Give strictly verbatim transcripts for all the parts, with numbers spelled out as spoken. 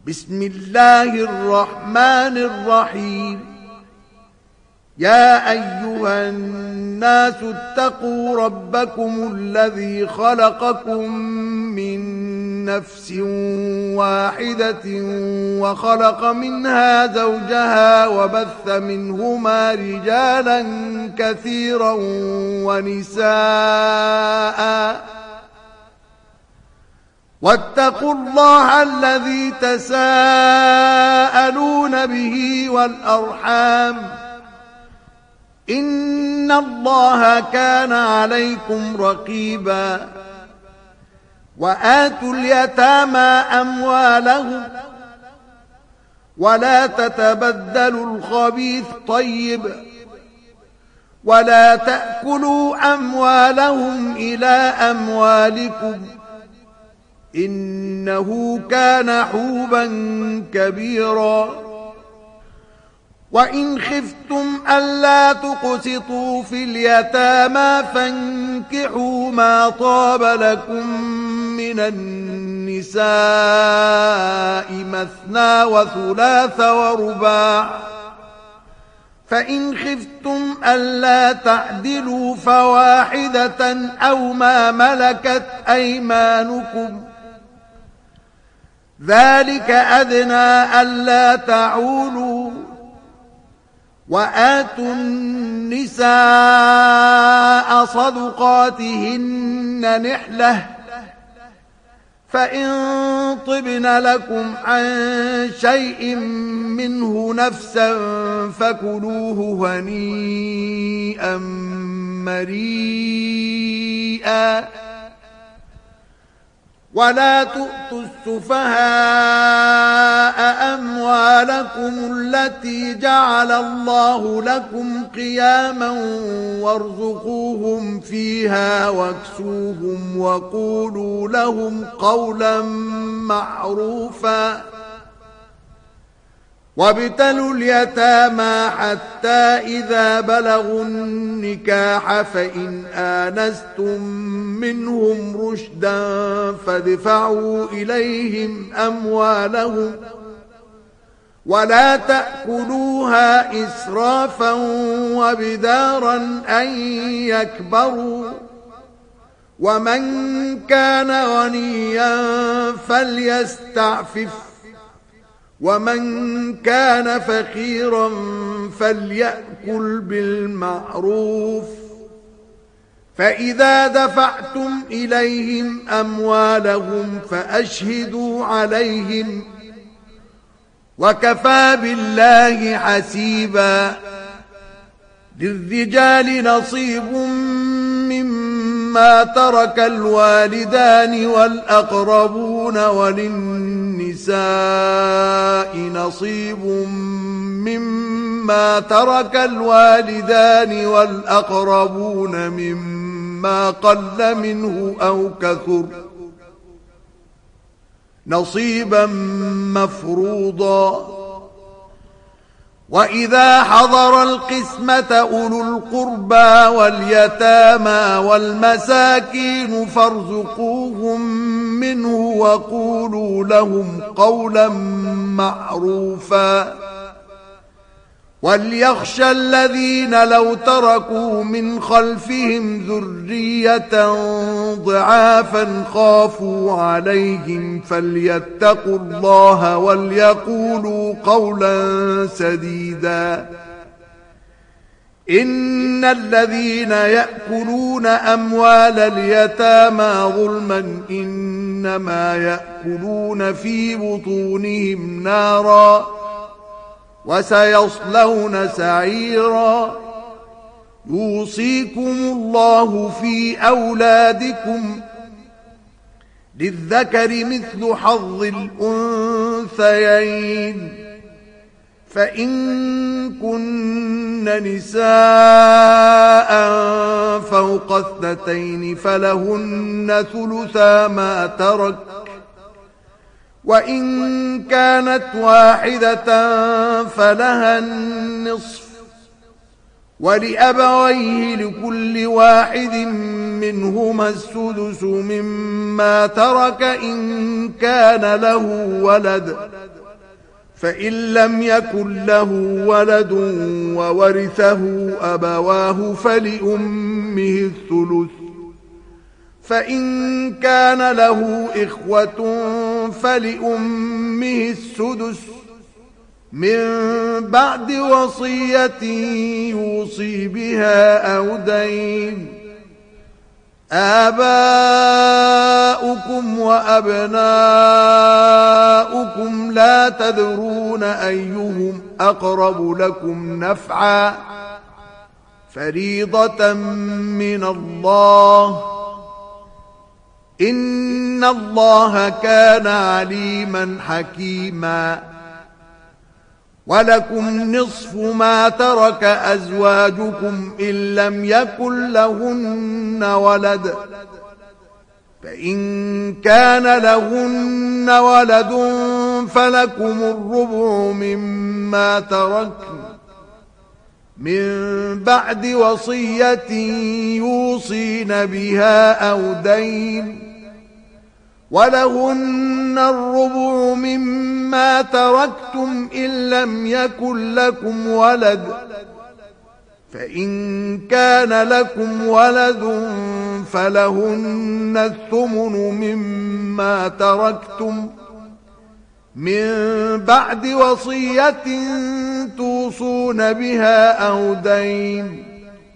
بسم الله الرحمن الرحيم. يا أيها الناس اتقوا ربكم الذي خلقكم من نفس واحدة وخلق منها زوجها وبث منهما رجالا كثيرا ونساء واتقوا الله الذي تساءلون به والأرحام إن الله كان عليكم رقيبا. وآتوا اليتامى أموالهم ولا تتبدلوا الخبيث طيب ولا تأكلوا أموالهم إلى أموالكم إنه كان حوبا كبيرا. وإن خفتم ألا تقسطوا في اليتامى فانكحوا ما طاب لكم من النساء مثنى وثلاث ورباع فإن خفتم ألا تعدلوا فواحدة أو ما ملكت أيمانكم ذلك أدنى ألا تعولوا. وآتوا النساء صدقاتهن نحلة فإن طبن لكم عن شيء منه نفسا فكلوه هنيئا مريئا. ولا تؤتوا السفهاء أموالكم التي جعل الله لكم قياما وارزقوهم فيها واكسوهم وقولوا لهم قولا معروفا. وابتلوا اليتامى حتى إذا بلغوا النكاح فإن آنستم منهم رشدا فادفعوا إليهم أموالهم ولا تأكلوها إسرافا وبدارا أن يكبروا. ومن كان غنيا فليستعفف ومن كان فقيرا فليأكل بالمعروف. فإذا دفعتم إليهم أموالهم فأشهدوا عليهم وكفى بالله حسيبا. للرجال نصيب مما ترك الوالدان والأقربون وللنساء نصيب مما ترك الوالدان والأقربون مما قل منه أو كثر نصيبا مفروضا. وإذا حضر القسمة أولو القربى واليتامى والمساكين فارزقوهم منه وقولوا لهم قولا معروفا. وليخشى الذين لو تركوا من خلفهم ذرية ضعافا خافوا عليهم فليتقوا الله وليقولوا قولا سديدا. إن الذين يأكلون أموال اليتامى ظلما إنما يأكلون في بطونهم نارا وسيصلون سعيرا. يوصيكم الله في أولادكم للذكر مثل حظ الأنثيين فإن كن نساء فوق اثنتين فلهن ثلثا ما ترك وإن كانت واحدة فلها النصف ولأبويه لكل واحد منهما السدس مما ترك إن كان له ولد، فإن لم يكن له ولد وورثه أبواه فلأمه الثلث، فإن كان له إخوة فلأمه السدس من بعد وصية يوصي بها أو دين. آباؤكم وأبناؤكم لا تدرون أيهم أقرب لكم نفعا، فريضة من الله، إن الله كان عليما حكيما. ولكم نصف ما ترك أزواجكم إن لم يكن لهن ولد، فإن كان لهن ولد فلكم الربع مما تركن من بعد وصية يوصين بها أو دين، ولهن الربع مما تركتم إن لم يكن لكم ولد، فإن كان لكم ولد فلهن الثمن مما تركتم من بعد وصية توصون بها أو دين.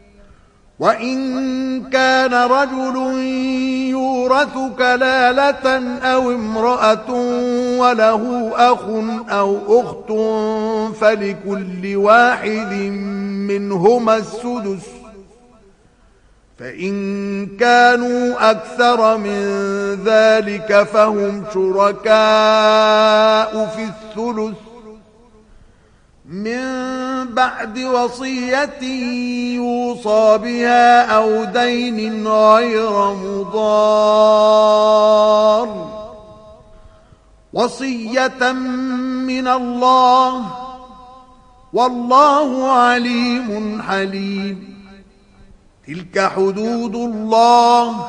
وإن كان رجل يورث كلالة أو امرأة وله أخ أو أخت فلكل واحد منهما السدس، فإن كانوا أكثر من ذلك فهم شركاء في الثلث من بعد وصية يوصى بها أو دين غير مضار، وصية من الله، والله عليم حليم. تلك حدود الله،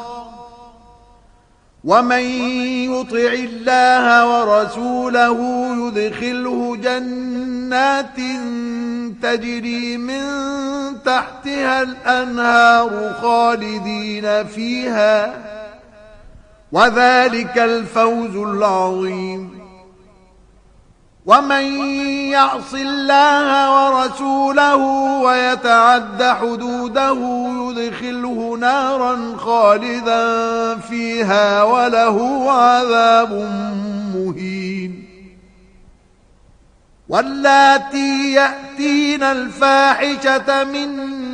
ومن يطع الله ورسوله يدخله جنات تجري من تحتها الأنهار خالدين فيها، وذلك الفوز العظيم. ومن يعص الله ورسوله ويتعد حدوده يدخله نارا خالدا فيها وله عذاب مهين. واللاتي يأتين الفاحشة من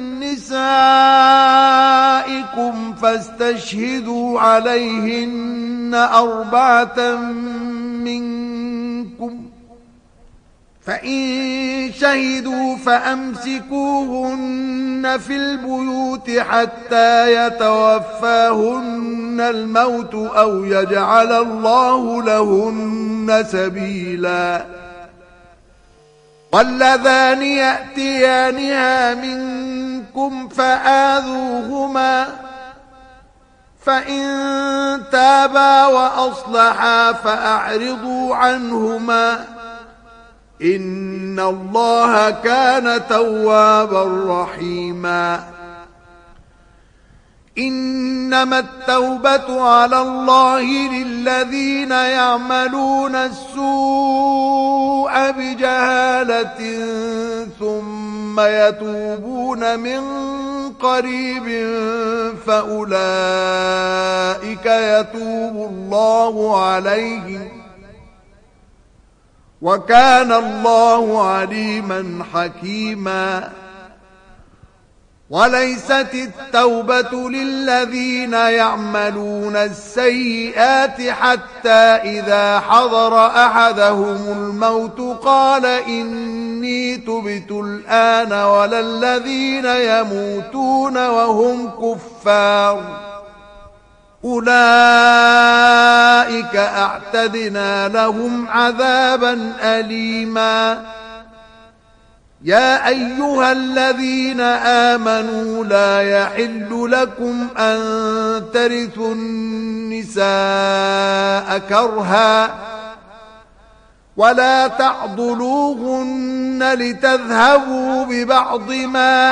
نسائكم فاستشهدوا عليهن أربعة منكم، فإن شهدوا فأمسكوهن في البيوت حتى يتوفاهن الموت أو يجعل الله لهن سبيلا. واللذان يأتيانها منكم فآذوهما، فإن تابا وأصلحا فأعرضوا عنهما، إن الله كان توابا رحيما. إنما التوبة على الله للذين يعملون السوء بجهالة ثم يتوبون من قريب فأولئك يتوب الله عليهم، وكان الله عليما حكيما. وليست التوبة للذين يعملون السيئات حتى إذا حضر أحدهم الموت قال إني تبت الآن، ولا الذين يموتون وهم كفار، أولئك أعتدنا لهم عذابا أليما. يا أيها الذين آمنوا لا يحل لكم أن ترثوا النساء كرها ولا تعضلوهن لتذهبوا ببعض ما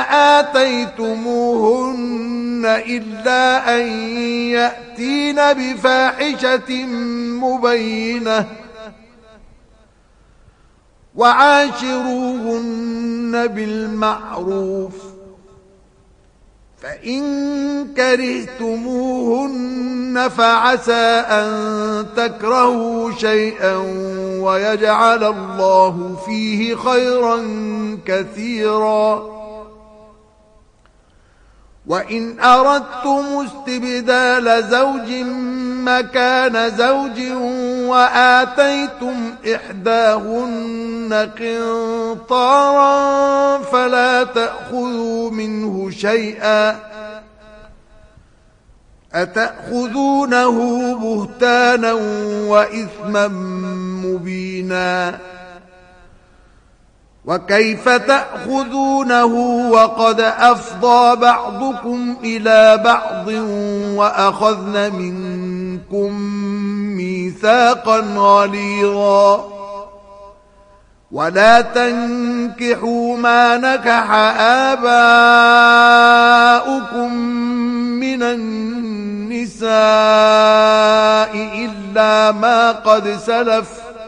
آتيتموهن إلا أن يأتين بفاحشة مبينة وعاشروهن بالمعروف فإن كرهتموهن فعسى أن تكرهوا شيئا ويجعل الله فيه خيرا كثيرا وإن أردتم استبدال زوج مكان زوج وآتيتم إحداهن قنطارا فلا تأخذوا منه شيئا أتأخذونه بهتانا وإثما مبينا وكيف تأخذونه وقد أفضى بعضكم إلى بعض وأخذن منكم ميثاقا غليظا ولا تنكحوا ما نكح آباؤكم من النساء إلا ما قد سلف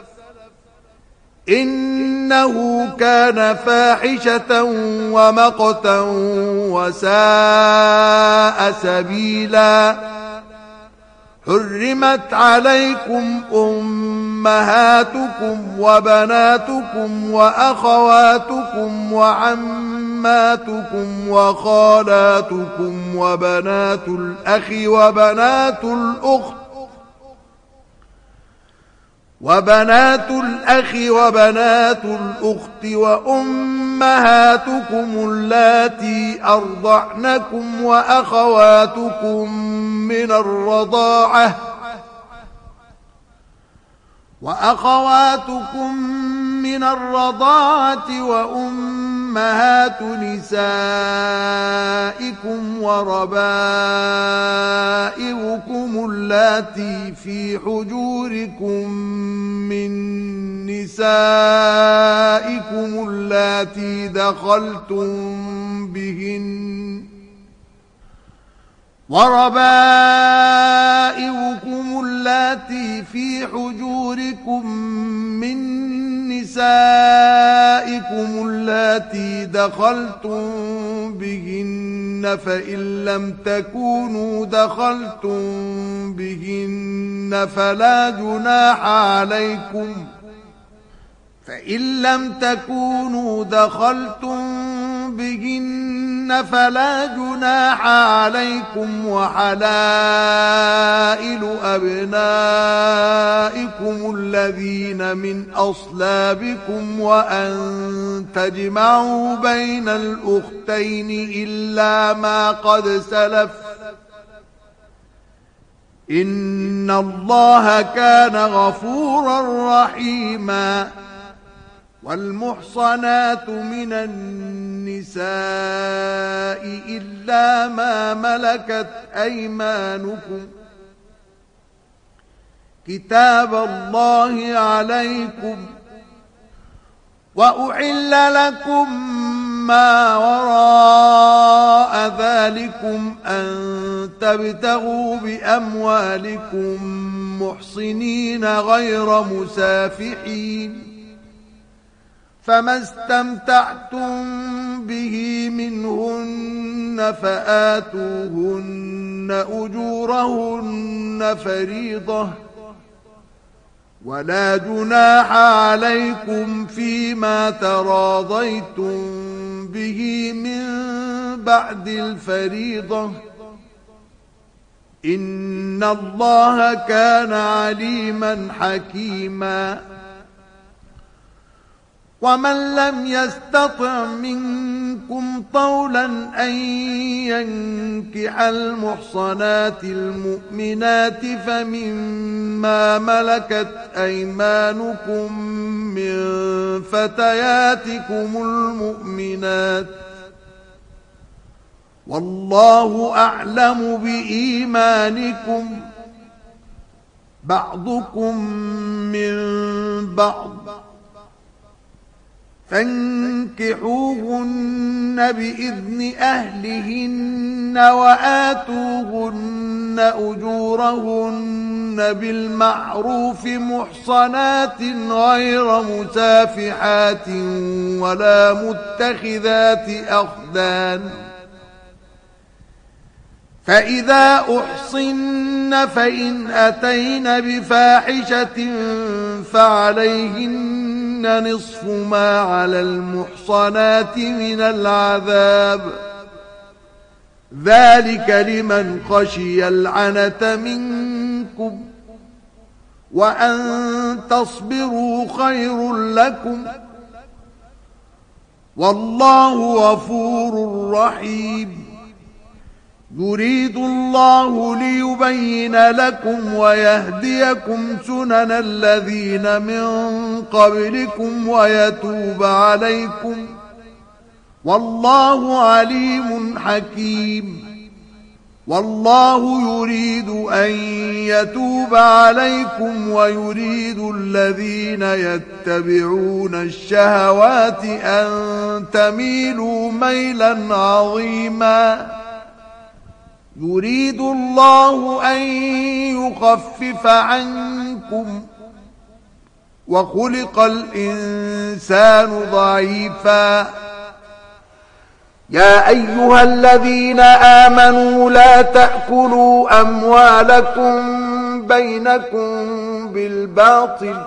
إنه كان فاحشة ومقتا وساء سبيلا حرمت عليكم أمهاتكم وبناتكم وأخواتكم وعماتكم وخالاتكم وبنات الأخ وبنات الأخت وبنات الأخ وبنات الأخت وأمهاتكم اللاتي أرضعنكم وأخواتكم من الرضاعة وأخواتكم من الرضاعة وأمهات نسائكم وربائبكم اللاتي في حجوركم من نسائكم اللاتي دخلتم بهن وربائبكم اللاتي في حجوركم من نسائكم اللاتي دخلتم بهن فإن لم تكونوا دخلتم بهن فلا جناح عليكم فإن لم تكونوا دخلتم بهن فلا جناح عليكم وحلائل أبنائكم الذين من أصلابكم وأن تجمعوا بين الأختين إلا ما قد سلف إن الله كان غفورا رحيما والمحصنات من النساء إلا ما ملكت أيمانكم كتاب الله عليكم وأحل لكم ما وراء ذلكم أن تبتغوا بأموالكم محصنين غير مسافحين فما استمتعتم به منهن فآتوهن أجورهن فريضة ولا جناح عليكم فيما تراضيتم به من بعد الفريضة إن الله كان عليما حكيما ومن لم يستطع منكم طولا أن ينكح المحصنات المؤمنات فمما ملكت أيمانكم من فتياتكم المؤمنات والله أعلم بإيمانكم بعضكم من بعض فانكحوهن بإذن أهلهن وآتوهن أجورهن بالمعروف محصنات غير مسافحات ولا متخذات أخدان فإذا أحصن فإن أتين بفاحشة فعليهن نصف ما على المحصنات من العذاب ذلك لمن خشي العنة منكم وأن تصبروا خير لكم والله غفور رحيم يريد الله ليبين لكم ويهديكم سنن الذين من قبلكم ويتوب عليكم والله عليم حكيم والله يريد أن يتوب عليكم ويريد الذين يتبعون الشهوات أن تميلوا ميلا عظيما يريد الله أن يخفف عنكم وخلق الإنسان ضعيفا يا أيها الذين آمنوا لا تأكلوا أموالكم بينكم بالباطل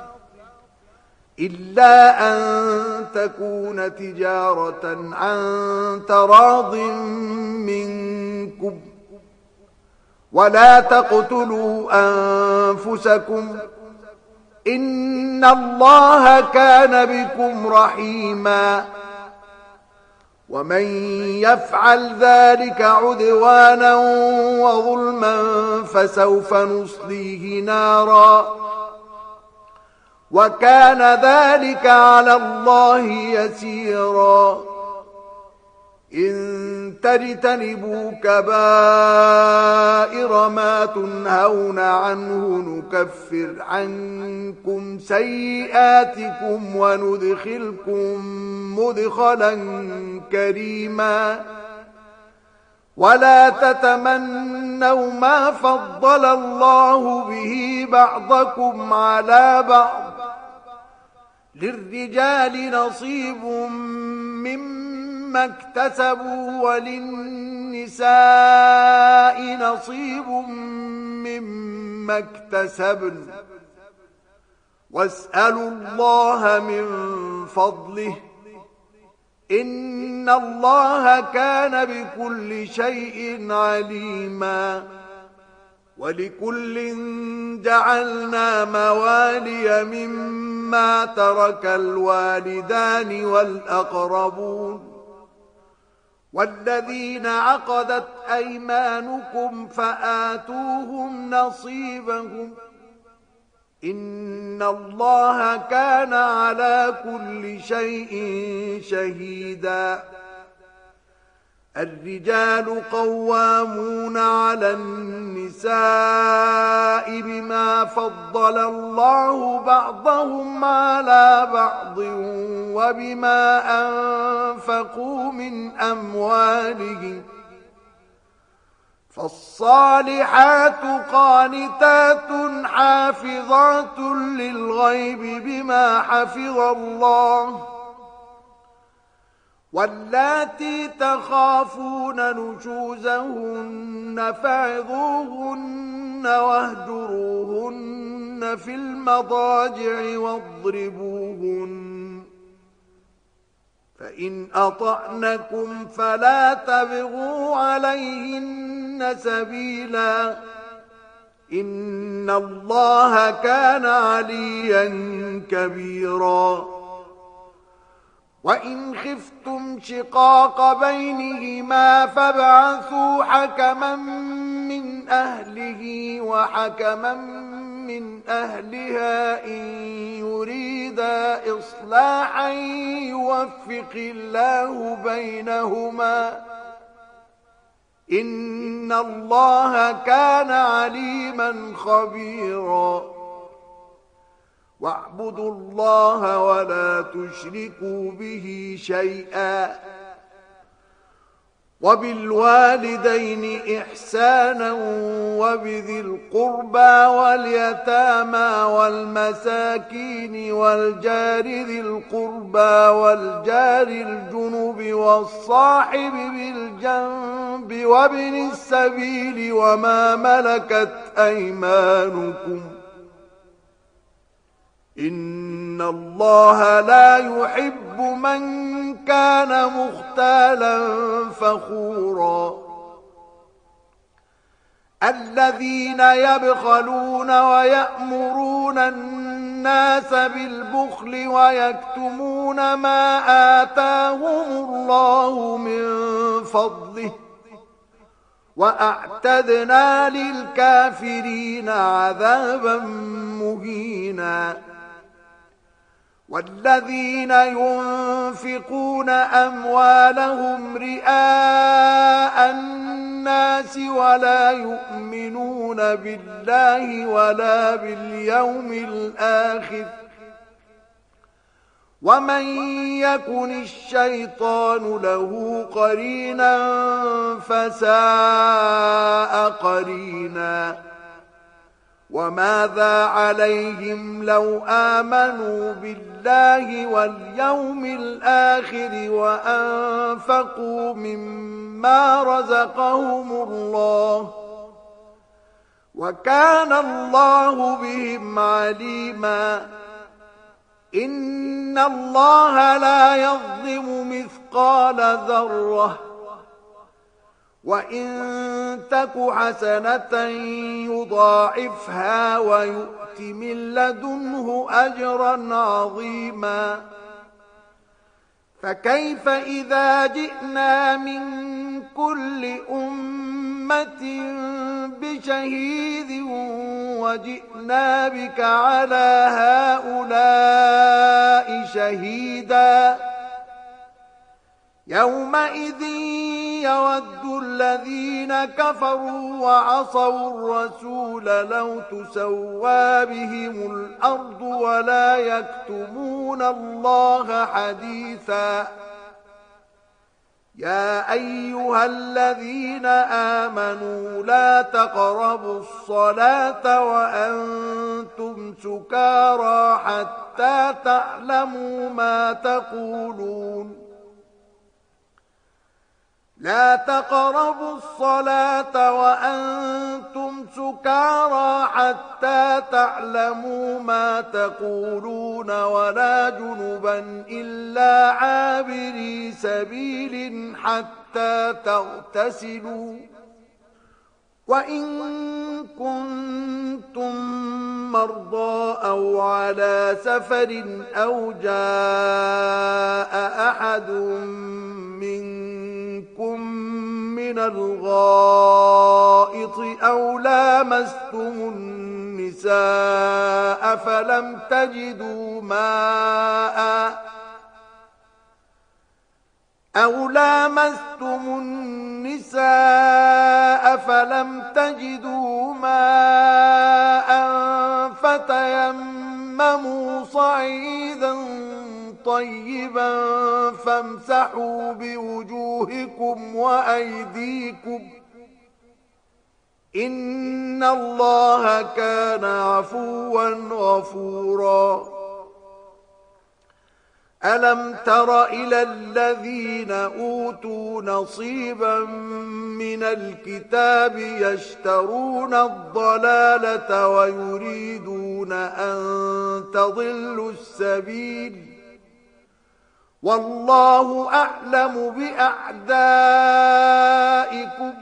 إلا أن تكون تجارة عن تراض منكم ولا تقتلوا أنفسكم إن الله كان بكم رحيما ومن يفعل ذلك عدوانا وظلما فسوف نصليه نارا وكان ذلك على الله يسيرا إن تجتنبوا كبائر ما تنهون عنه نكفر عنكم سيئاتكم وندخلكم مدخلا كريما ولا تتمنوا ما فضل الله به بعضكم على بعض للرجال نصيب مما اكتسبوا وللنساء نصيب مما اكتسبن واسألوا الله من فضله إن الله كان بكل شيء عليما ولكل جعلنا موالي مما ترك الوالدان والأقربون والذين عقدت أيمانكم فآتوهم نصيبهم إن الله كان على كل شيء شهيدا الرجال قوامون على النساء بما فضل الله بعضهم على بعض وبما أنفقوا من أموالهم فالصالحات قانتات حافظات للغيب بما حفظ الله واللاتي تخافون نشوزهن فعظوهن واهجروهن في المضاجع واضربوهن فإن أطعنكم فلا تبغوا عليهن سبيلا إن الله كان عليا كبيرا وإن خفتم شقاق بينهما فابعثوا حكما من أهله وحكما من أهلها إن يريدا إصلاحا يوفق الله بينهما إن الله كان عليما خبيرا واعبدوا الله ولا تشركوا به شيئا وبالوالدين إحسانا وبذي القربى واليتامى والمساكين والجار ذي القربى والجار الجنب والصاحب بالجنب وابن السبيل وما ملكت أيمانكم إن الله لا يحب من كان مختالا فخورا الذين يبخلون ويأمرون الناس بالبخل ويكتمون ما آتاهم الله من فضله وأعتدنا للكافرين عذابا مهينا والذين ينفقون أموالهم رئاء الناس ولا يؤمنون بالله ولا باليوم الآخر ومن يكن الشيطان له قرينا فساء قرينا وماذا عليهم لو آمنوا بالله واليوم الآخر وأنفقوا مما رزقهم الله وكان الله بهم عليما إن الله لا يظلم مثقال ذرة وإن تك حسنة يضاعفها ويؤت من لدنه أجرا عظيما فكيف إذا جئنا من كل أمة بشهيد وجئنا بك على هؤلاء شهيدا يومئذ يود الذين كفروا وعصوا الرسول لو تسوى بهم الأرض ولا يكتمون الله حديثا يا أيها الذين آمنوا لا تقربوا الصلاة وأنتم سكارى حتى تعلموا ما تقولون لا تقربوا الصلاة وأنتم سكارى حتى تعلموا ما تقولون ولا جنبا إلا عابري سبيل حتى تغتسلوا وإن كنتم مرضى أو على سفر أو جاء أحد منكم من الغائط أو لامستم النساء فلم تجدوا ماء أو لامستم النساء فلم تجدوا ماء فتيمموا صعيدا طيبا فامسحوا بوجوهكم وأيديكم إن الله كان عفوا غفورا ألم تر إلى الذين أوتوا نصيبا من الكتاب يشترون الضلالة ويريدون أن تضلوا السبيل والله أعلم بأعدائكم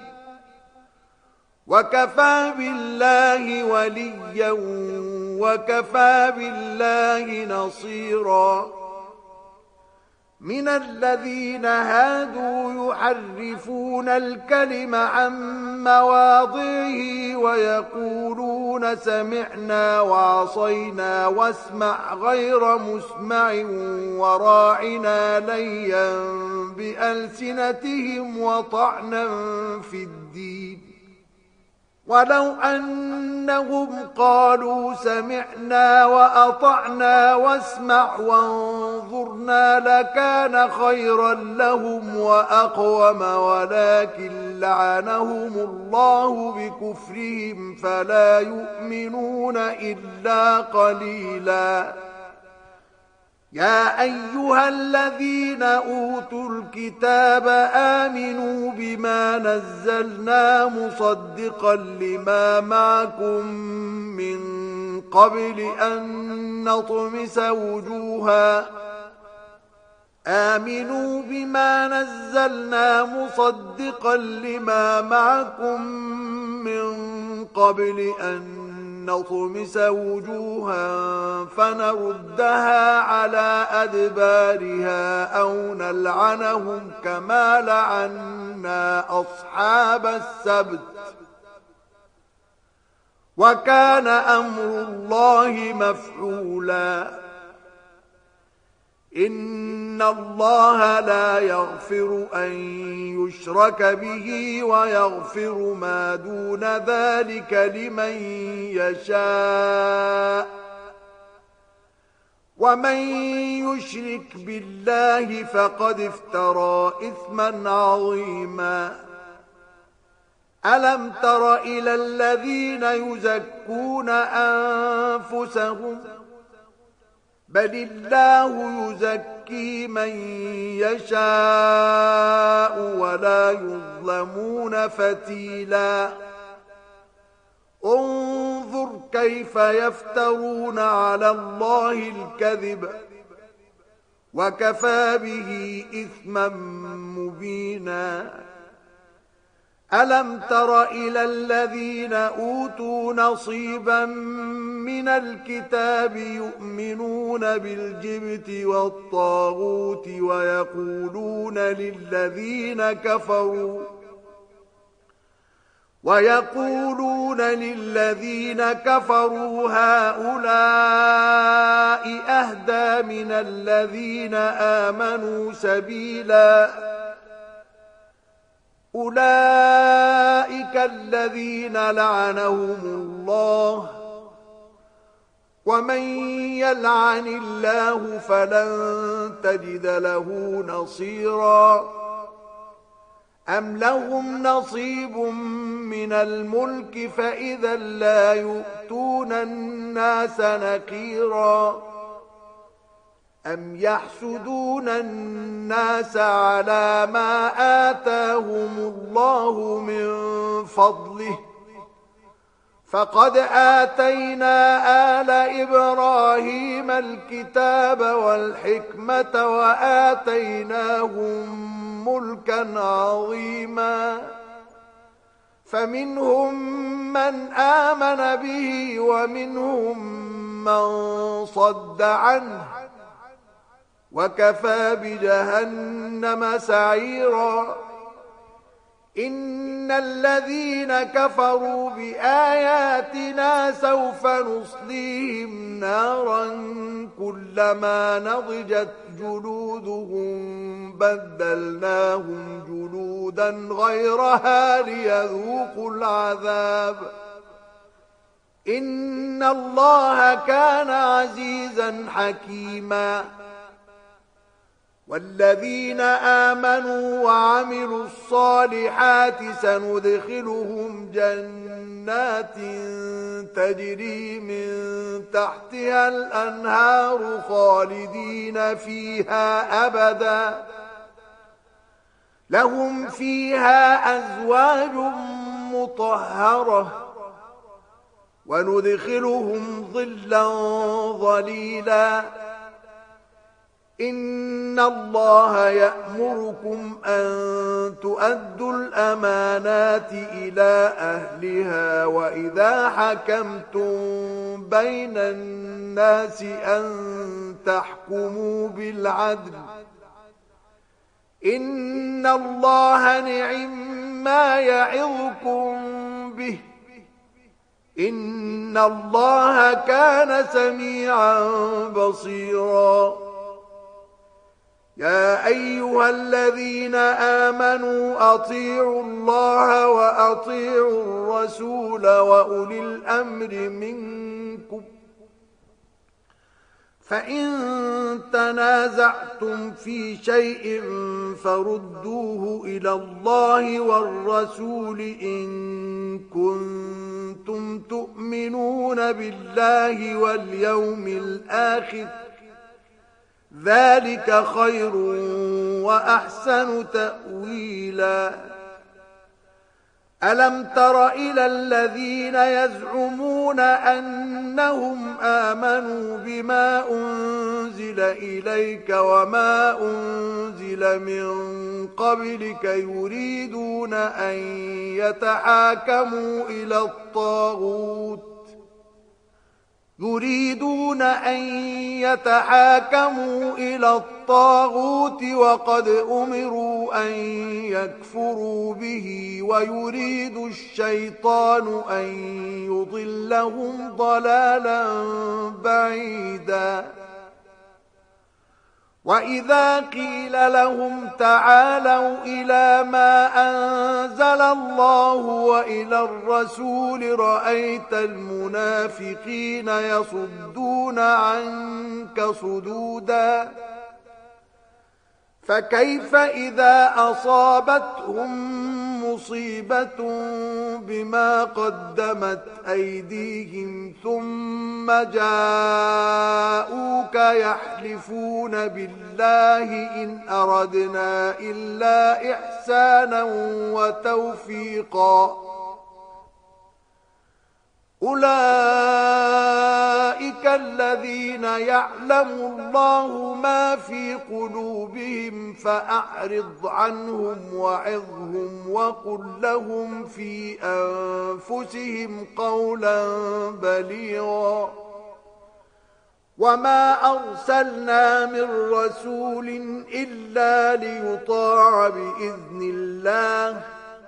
وكفى بالله وليا وكفى بالله نصيرا من الذين هادوا يحرفون الكلم عن مواضعه ويقولون سمعنا وعصينا واسمع غير مسمع وراعنا ليا بألسنتهم وطعنا في الدين ولو أنهم قالوا سمعنا وأطعنا واسمع وانظرنا لكان خيرا لهم وأقوم ولكن لعنهم الله بكفرهم فلا يؤمنون إلا قليلا يا أيها الذين أوتوا الكتاب آمنوا بما نزلنا مصدقا لما معكم من قبل أن نطمس وجوها آمنوا بما نزلنا مصدقا لما معكم من قبل أن نطمس وجوها فنردها على أدبارها أو نلعنهم كما لعنا أصحاب السبت وكان أمر الله مفعولا إن الله لا يغفر أن يشرك به ويغفر ما دون ذلك لمن يشاء ومن يشرك بالله فقد افترى إثما عظيما ألم تر إلى الذين يزكون أنفسهم بل الله يزكي من يشاء ولا يظلمون فتيلا انظر كيف يفترون على الله الكذب وكفى به إثما مبينا ألم تر إلى الذين أوتوا نصيبا من الكتاب يؤمنون بالجبت والطاغوت ويقولون للذين كفروا ويقولون للذين كفروا هؤلاء أهدى من الذين آمنوا سبيلا أولئك الذين لعنهم الله ومن يلعن الله فلن تجد له نصيرا أم لهم نصيب من الملك فإذا لا يؤتون الناس نكيرا أم يحسدون الناس على ما آتاهم الله من فضله فقد آتينا آل إبراهيم الكتاب والحكمة وآتيناهم ملكا عظيما فمنهم من آمن به ومنهم من صد عنه وكفى بجهنم سعيرا إن الذين كفروا بآياتنا سوف نصليهم نارا كلما نضجت جلودهم بدلناهم جلودا غيرها ليذوقوا العذاب إن الله كان عزيزا حكيما والذين آمنوا وعملوا الصالحات سندخلهم جنات تجري من تحتها الأنهار خالدين فيها أبدا لهم فيها أزواج مطهرة وندخلهم ظلا ظليلا إن الله يأمركم أن تؤدوا الأمانات إلى أهلها وإذا حكمتم بين الناس أن تحكموا بالعدل إن الله نعم ما يعظكم به إن الله كان سميعا بصيرا يا أيها الذين آمنوا أطيعوا الله وأطيعوا الرسول وأولي الأمر منكم فإن تنازعتم في شيء فردوه إلى الله والرسول إن كنتم تؤمنون بالله واليوم الآخر ذلك خير وأحسن تأويلا ألم تر إلى الذين يزعمون أنهم آمنوا بما أنزل إليك وما أنزل من قبلك يريدون أن يتحاكموا إلى الطاغوت يريدون أن يتحاكموا إلى الطاغوت وقد أمروا أن يكفروا به ويريد الشيطان أن يضلهم ضلالا بعيدا وإذا قيل لهم تعالوا إلى ما أنزل الله وإلى الرسول رأيت المنافقين يصدون عنك صدودا فكيف إذا أصابتهم مصيبة بما قدمت أيديهم ثم جاءوك يحلفون بالله إن أردنا إلا إحسانا وتوفيقا أولئك الذين يعلم الله ما في قلوبهم فأعرض عنهم وعظهم وقل لهم في أنفسهم قولا بليغا وما أرسلنا من رسول إلا ليطاع بإذن الله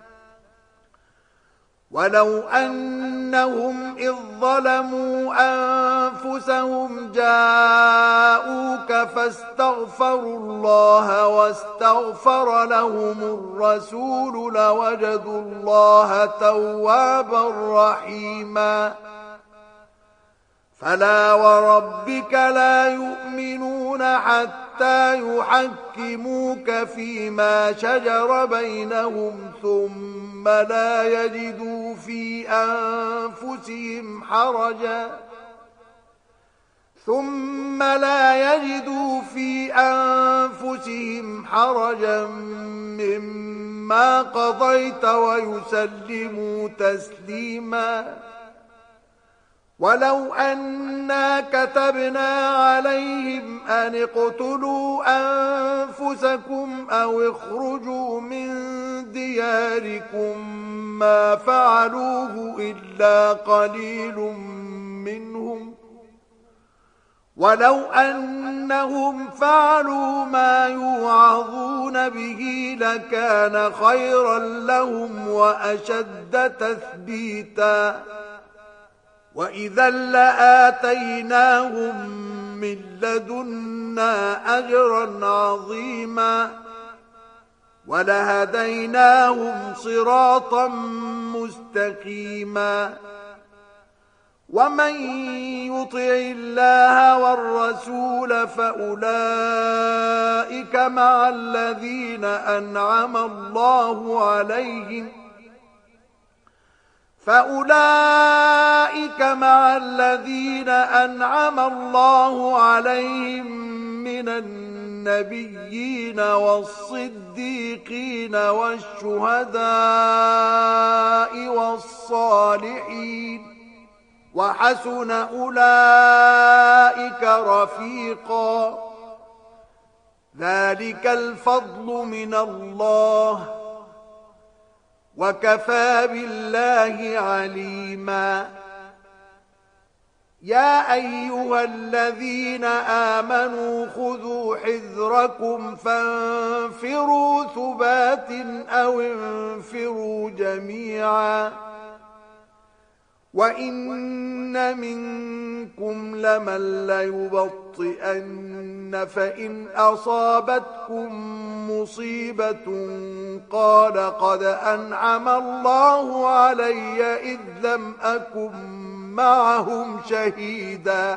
ولو أنهم إذ ظلموا أنفسهم جاءوك فاستغفروا الله واستغفر لهم الرسول لوجدوا الله توابا رحيما فلا وربك لا يؤمنون حتى يحكموك فيما شجر بينهم ثم لا يجدوا في أنفسهم حرجا ثم لا يجدوا في أنفسهم حرجا مما قضيت ويسلموا تسليما ولو أنا كتبنا عليهم أن اقتلوا أنفسكم أو اخرجوا من دياركم ما فعلوه إلا قليل منهم ولو أنهم فعلوا ما يوعظون به لكان خيرا لهم وأشد تثبيتا وإذا لآتيناهم من لدنا أجرا عظيما ولهديناهم صراطا مستقيما ومن يطع الله والرسول فأولئك مع الذين أنعم الله عليهم فأولئك مع الذين أنعم الله عليهم من النبيين والصديقين والشهداء والصالحين وحسن أولئك رفيقا ذلك الفضل من الله وكفى بالله عليما يا أيها الذين آمنوا خذوا حذركم فانفروا ثبات أو انفروا جميعا وإن منكم لمن ليبطئن فإن أصابتكم مصيبة قال قد أنعم الله علي إذ لم أكن معهم شهيدا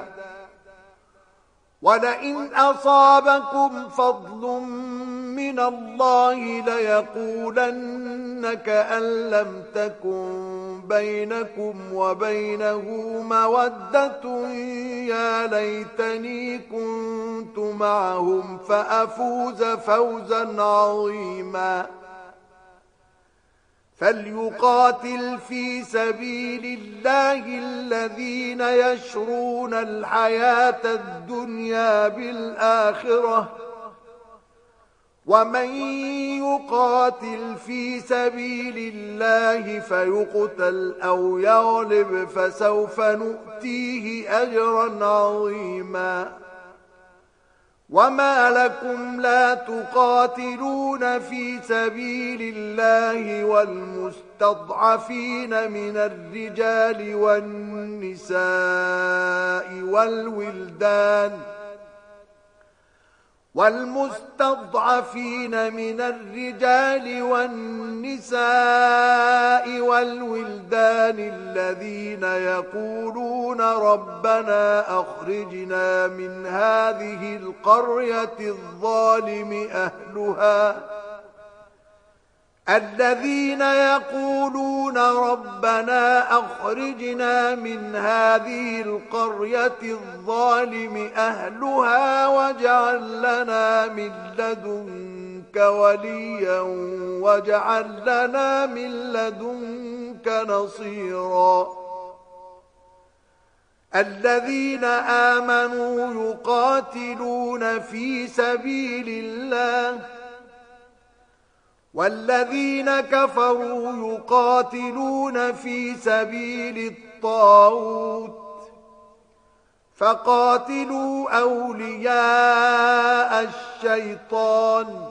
ولئن أصابكم فضل من الله ليقولن كأن لم تكن بينكم وبينه مودة يا ليتني كنت معهم فأفوز فوزا عظيما فليقاتل في سبيل الله الذين يشرون الحياة الدنيا بالآخرة ومن يقاتل في سبيل الله فيقتل أو يغلب فسوف نؤتيه أجرا عظيما وما لكم لا تقاتلون في سبيل الله والمستضعفين من الرجال والنساء والولدان والمستضعفين من الرجال والنساء والولدان الذين يقولون ربنا أخرجنا من هذه القرية الظالم أهلها الذين يقولون ربنا أخرجنا من هذه القرية الظالم أهلها واجعل لنا من لدنك وليا واجعل لنا من لدنك نصيرا الذين آمنوا يقاتلون في سبيل الله والذين كفروا يقاتلون في سبيل الطاغوت فقاتلوا أولياء الشيطان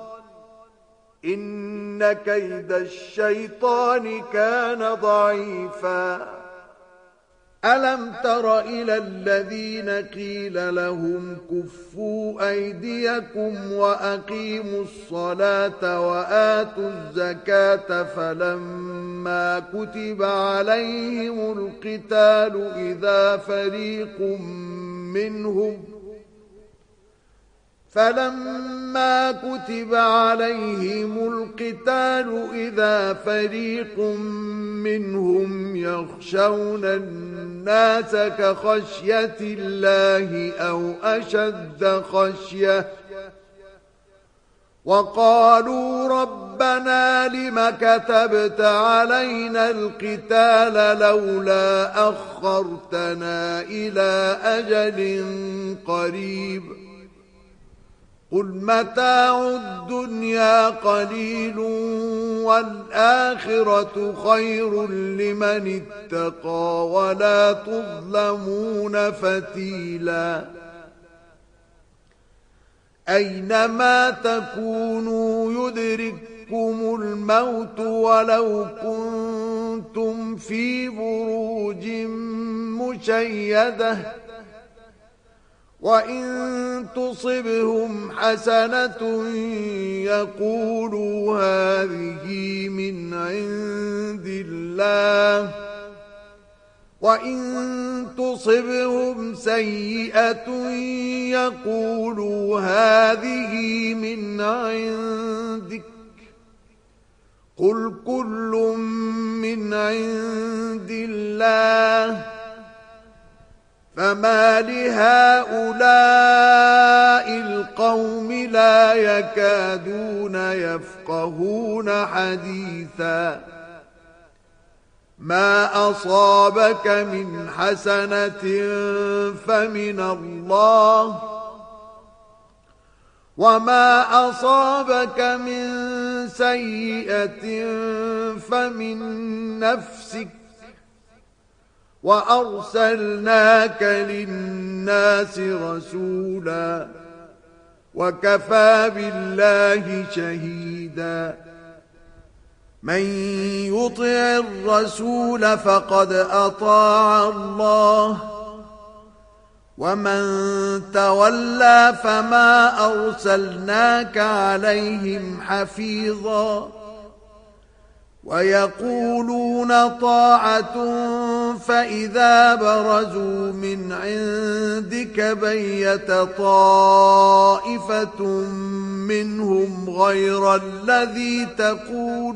إن كيد الشيطان كان ضعيفا ألم تر إلى الذين قيل لهم كفوا أيديكم وأقيموا الصلاة وآتوا الزكاة فلما كتب عليهم القتال إذا فريق منهم فلما كتب عليهم القتال إذا فريق منهم يخشون الناس كخشية الله أو أشد خشية وقالوا ربنا لم كتبت علينا القتال لولا أخرتنا إلى أجل قريب قل متاع الدنيا قليل والآخرة خير لمن اتقى ولا تظلمون فتيلا أينما تكونوا يدرككم الموت ولو كنتم في بروج مشيدة وإن تصبهم حسنة يقولوا هذه من عند الله وإن تصبهم سيئة يقولوا هذه من عندك قل كل من عند الله فما لهؤلاء القوم لا يكادون يفقهون حديثا ما أصابك من حسنة فمن الله وما أصابك من سيئة فمن نفسك وأرسلناك للناس رسولا وكفى بالله شهيدا من يطع الرسول فقد أطاع الله ومن تولى فما أرسلناك عليهم حفيظا ويقولون طاعة فإذا برزوا من عندك بيت طائفة منهم غير الذي تقول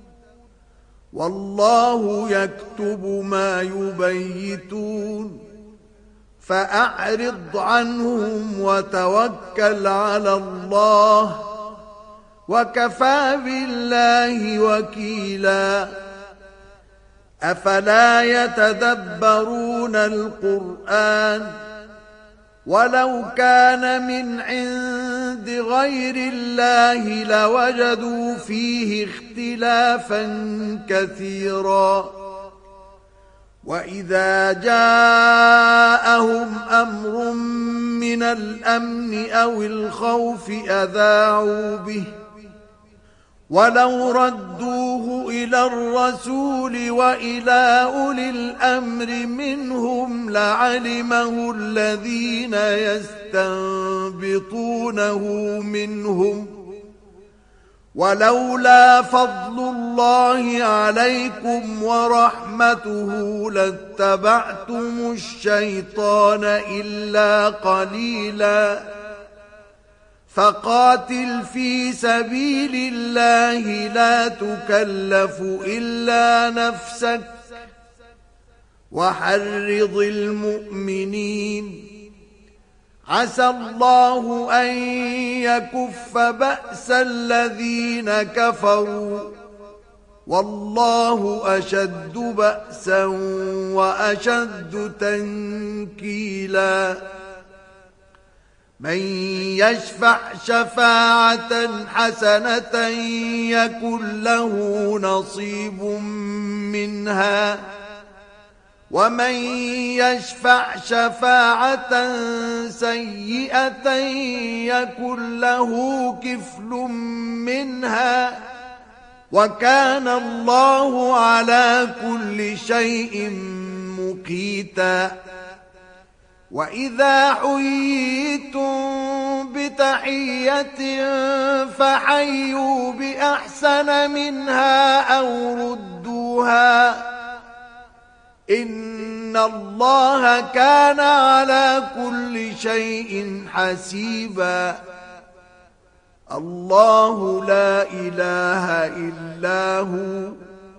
والله يكتب ما يبيتون فأعرض عنهم وتوكل على الله وكفى بالله وكيلا أفلا يتدبرون القرآن ولو كان من عند غير الله لوجدوا فيه اختلافا كثيرا وإذا جاءهم أمر من الأمن أو الخوف أذاعوا به ولو ردوه إلى الرسول وإلى أولي الأمر منهم لعلمه الذين يستنبطونه منهم ولولا فضل الله عليكم ورحمته لاتبعتم الشيطان إلا قليلا فقاتل في سبيل الله لا تكلف إلا نفسك وحرض المؤمنين عسى الله أن يكف بأس الذين كفروا والله أشد بأسا وأشد تنكيلا من يشفع شفاعة حسنة يكن له نصيب منها ومن يشفع شفاعة سيئة يكن له كفل منها وكان الله على كل شيء مقيتا وإذا حييتم بتحية فحيوا بأحسن منها أو ردوها إن الله كان على كل شيء حسيبا الله لا إله إلا هو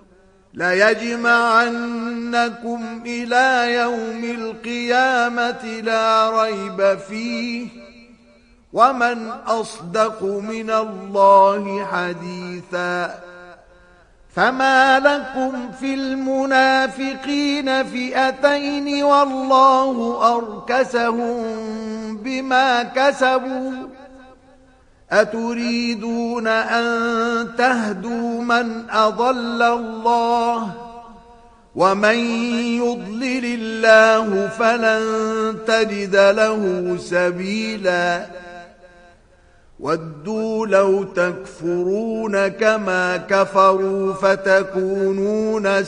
ليجمعنكم إلى يوم القيامة لا ريب فيه ومن أصدق من الله حديثا فما لكم في المنافقين فئتين والله أركسهم بما كسبوا أتريدون أن تهدوا من أضل الله ومن يضلل الله فلن تجد له سبيلا ودوا لو تكفرون كما كفروا فتكونون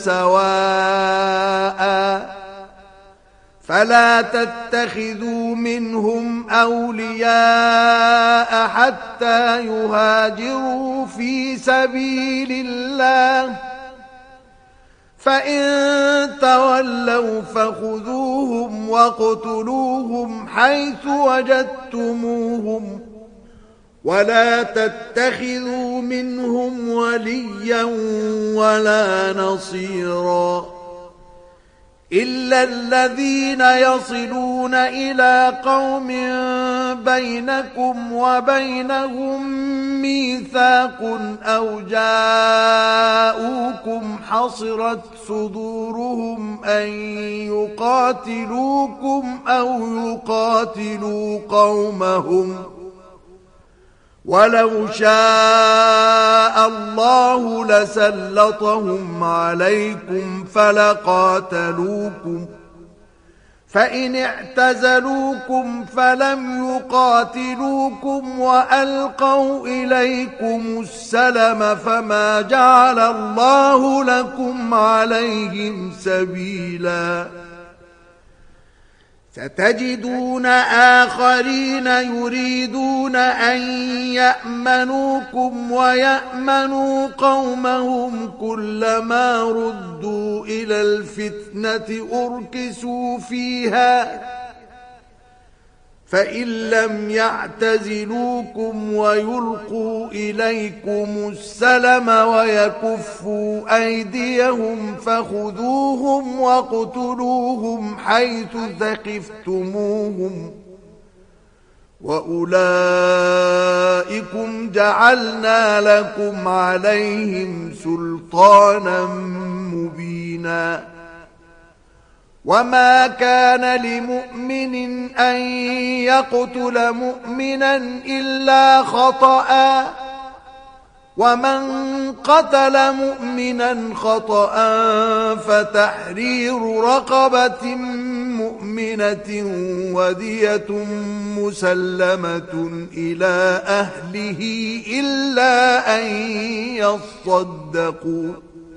سواء فلا تتخذوا منهم أولياء حتى يهاجروا في سبيل الله فإن تولوا فخذوهم واقتلوهم حيث وجدتموهم ولا تتخذوا منهم وليا ولا نصيرا إلا الذين يصلون إلى قوم بينكم وبينهم ميثاق أو جاءوكم حصرت صدورهم أن يقاتلوكم أو يقاتلوا قومهم ولو شاء الله لسلطهم عليكم فلقاتلوكم فإن اعتزلوكم فلم يقاتلوكم وألقوا إليكم السلم فما جعل الله لكم عليهم سبيلا ستجدون آخرين يريدون أن يأمنوكم ويأمنوا قومهم كلما ردوا إلى الفتنة أركسوا فيها فإن لم يعتزلوكم ويلقوا إليكم السلم ويكفوا أيديهم فخذوهم واقتلوهم حيث ثقفتموهم وأولئكم جعلنا لكم عليهم سلطانا مبينا وما كان لمؤمن أن يقتل مؤمنا إلا خطأ ومن قتل مؤمنا خطأ فتحرير رقبة مؤمنة ودية مسلمة إلى أهله إلا أن يصدقوا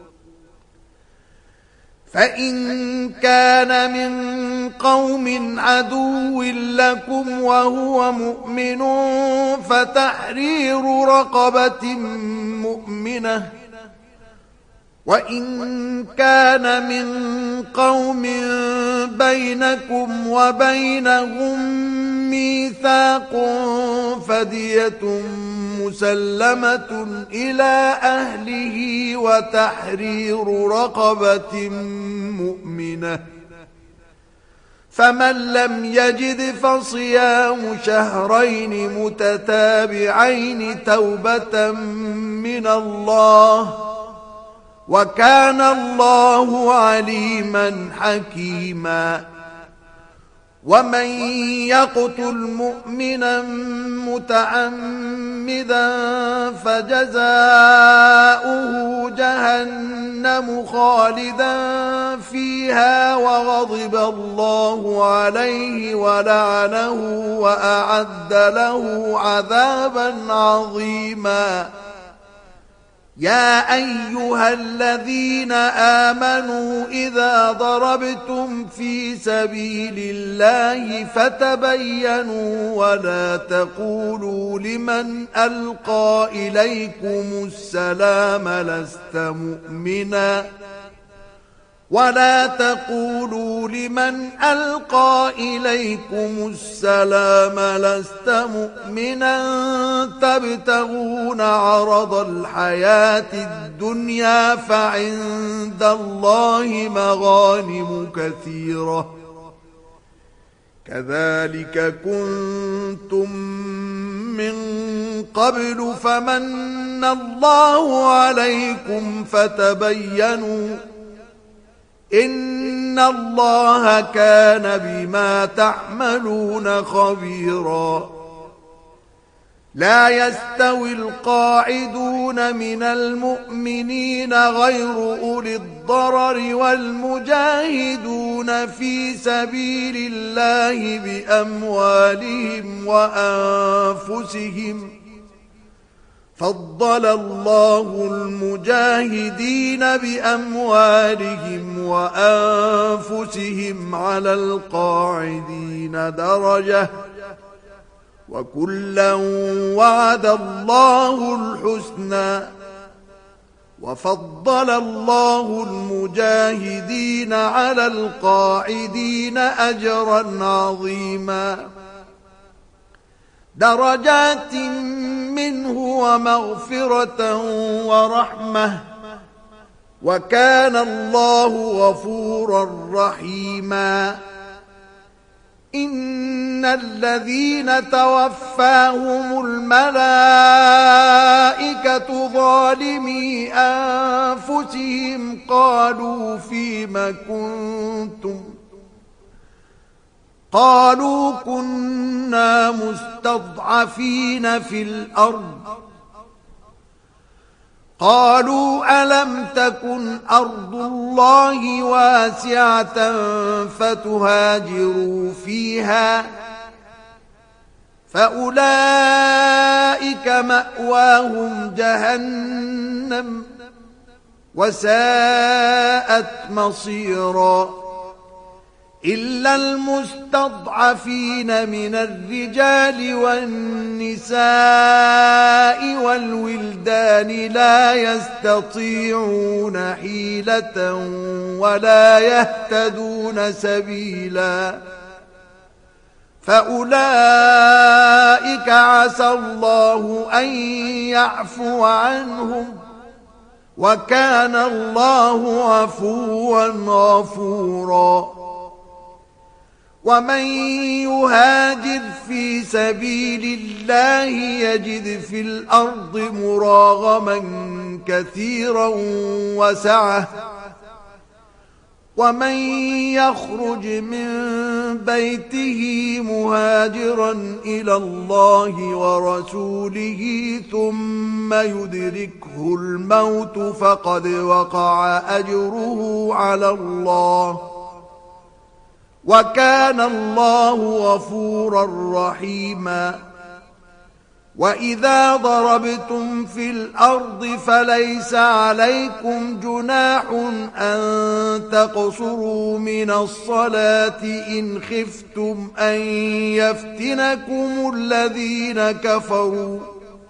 فإن كان من قوم عدو لكم وهو مؤمن فتحرير رقبة مؤمنة وإن كان من قوم بينكم وبينهم ميثاق فدية مسلمة إلى أهله وتحرير رقبة مؤمنة فمن لم يجد فصيام شهرين متتابعين توبة من الله وكان الله عليما حكيما ومن يقتل مؤمنا متعمدا فجزاؤه جهنم خالدا فيها وغضب الله عليه ولعنه وأعد له عذابا عظيما يا أيها الذين آمنوا إذا ضربتم في سبيل الله فتبينوا ولا تقولوا لمن ألقى إليكم السلام لست مؤمنا ولا تقولوا لمن ألقى إليكم السلام لست مؤمنا تبتغون عرض الحياة الدنيا فعند الله مغانم كثيرة كذلك كنتم من قبل فمن الله عليكم فتبينوا إن الله كان بما تعملون خبيرا لا يستوي القاعدون من المؤمنين غير أولي الضرر والمجاهدون في سبيل الله بأموالهم وأنفسهم فضل الله المجاهدين بأموالهم وأنفسهم على القاعدين درجة وكلا وعد الله الحسنى وفضل الله المجاهدين على القاعدين أجرا عظيما درجات منه ومغفرة ورحمة وكان الله غفورا رحيما إن الذين توفاهم الملائكة ظالمي أنفسهم قالوا فيم كنتم قالوا كنا مستضعفين في الأرض قالوا ألم تكن أرض الله واسعة فتهاجروا فيها فأولئك مأواهم جهنم وساءت مصيرا إلا المستضعفين من الرجال والنساء والولدان لا يستطيعون حيلة ولا يهتدون سبيلا فأولئك عسى الله أن يعفو عنهم وكان الله عفوا غفورا ومن يهاجر في سبيل الله يجد في الأرض مراغما كثيرا وسعة ومن يخرج من بيته مهاجرا إلى الله ورسوله ثم يدركه الموت فقد وقع أجره على الله وكان الله غفورا رحيما وإذا ضربتم في الأرض فليس عليكم جناح أن تقصروا من الصلاة إن خفتم أن يفتنكم الذين كفروا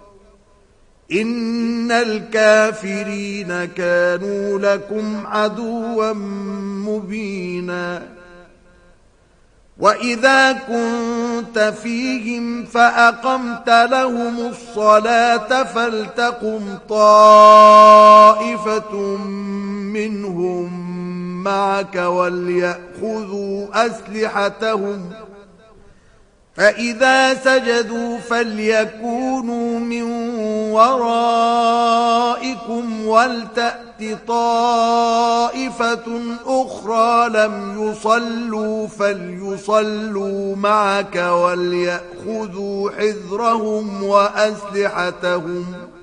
إن الكافرين كانوا لكم عدوا مبينا وإذا كنت فيهم فأقمت لهم الصلاة فلتقم طائفة منهم معك وليأخذوا أسلحتهم فإذا سجدوا فليكونوا من ورائكم ولتأت طائفة أخرى لم يصلوا فليصلوا معك وليأخذوا حذرهم وأسلحتهم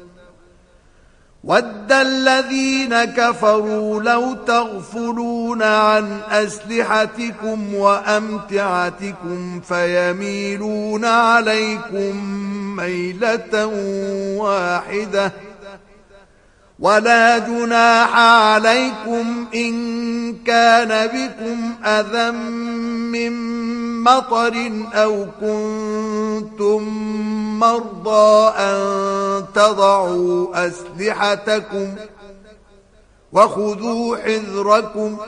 ود الذين كفروا لو تغفلون عن أسلحتكم وأمتعتكم فيميلون عليكم ميلة واحدة ولا جناح عليكم إن كان بكم أذى من مطر أو كنتم مرضى أن تضعوا أسلحتكم وخذوا حذركم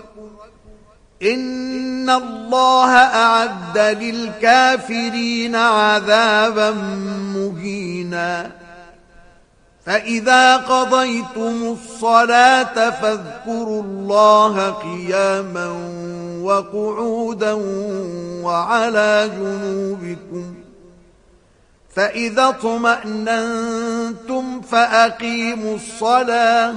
إن الله أعد للكافرين عذابا مهينا فإذا قضيتم الصلاة فاذكروا الله قياما وقعودا وعلى جنوبكم فإذا اطمأننتم فأقيموا الصلاة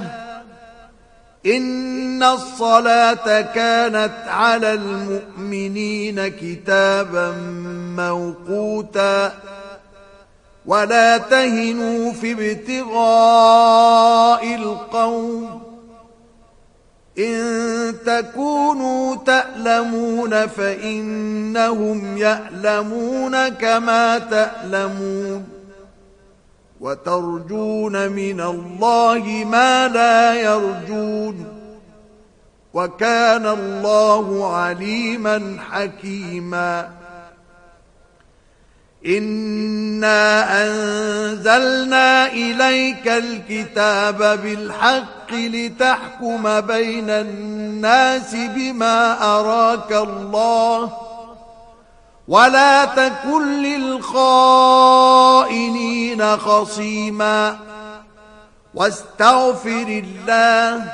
إن الصلاة كانت على المؤمنين كتابا موقوتا ولا تهنوا في ابتغاء القوم إن تكونوا تألمون فإنهم يألمون كما تألمون وترجون من الله ما لا يرجون وكان الله عليما حكيما إنا أنزلنا إليك الكتاب بالحق لتحكم بين الناس بما أراك الله ولا تكن للخائنين خصيما واستغفر الله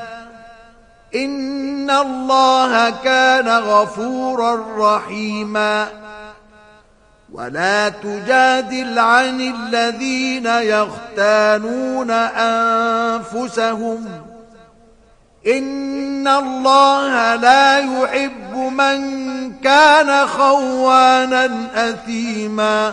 إن الله كان غفورا رحيما ولا تجادل عن الذين يختانون أنفسهم إن الله لا يحب من كان خوانا أثيما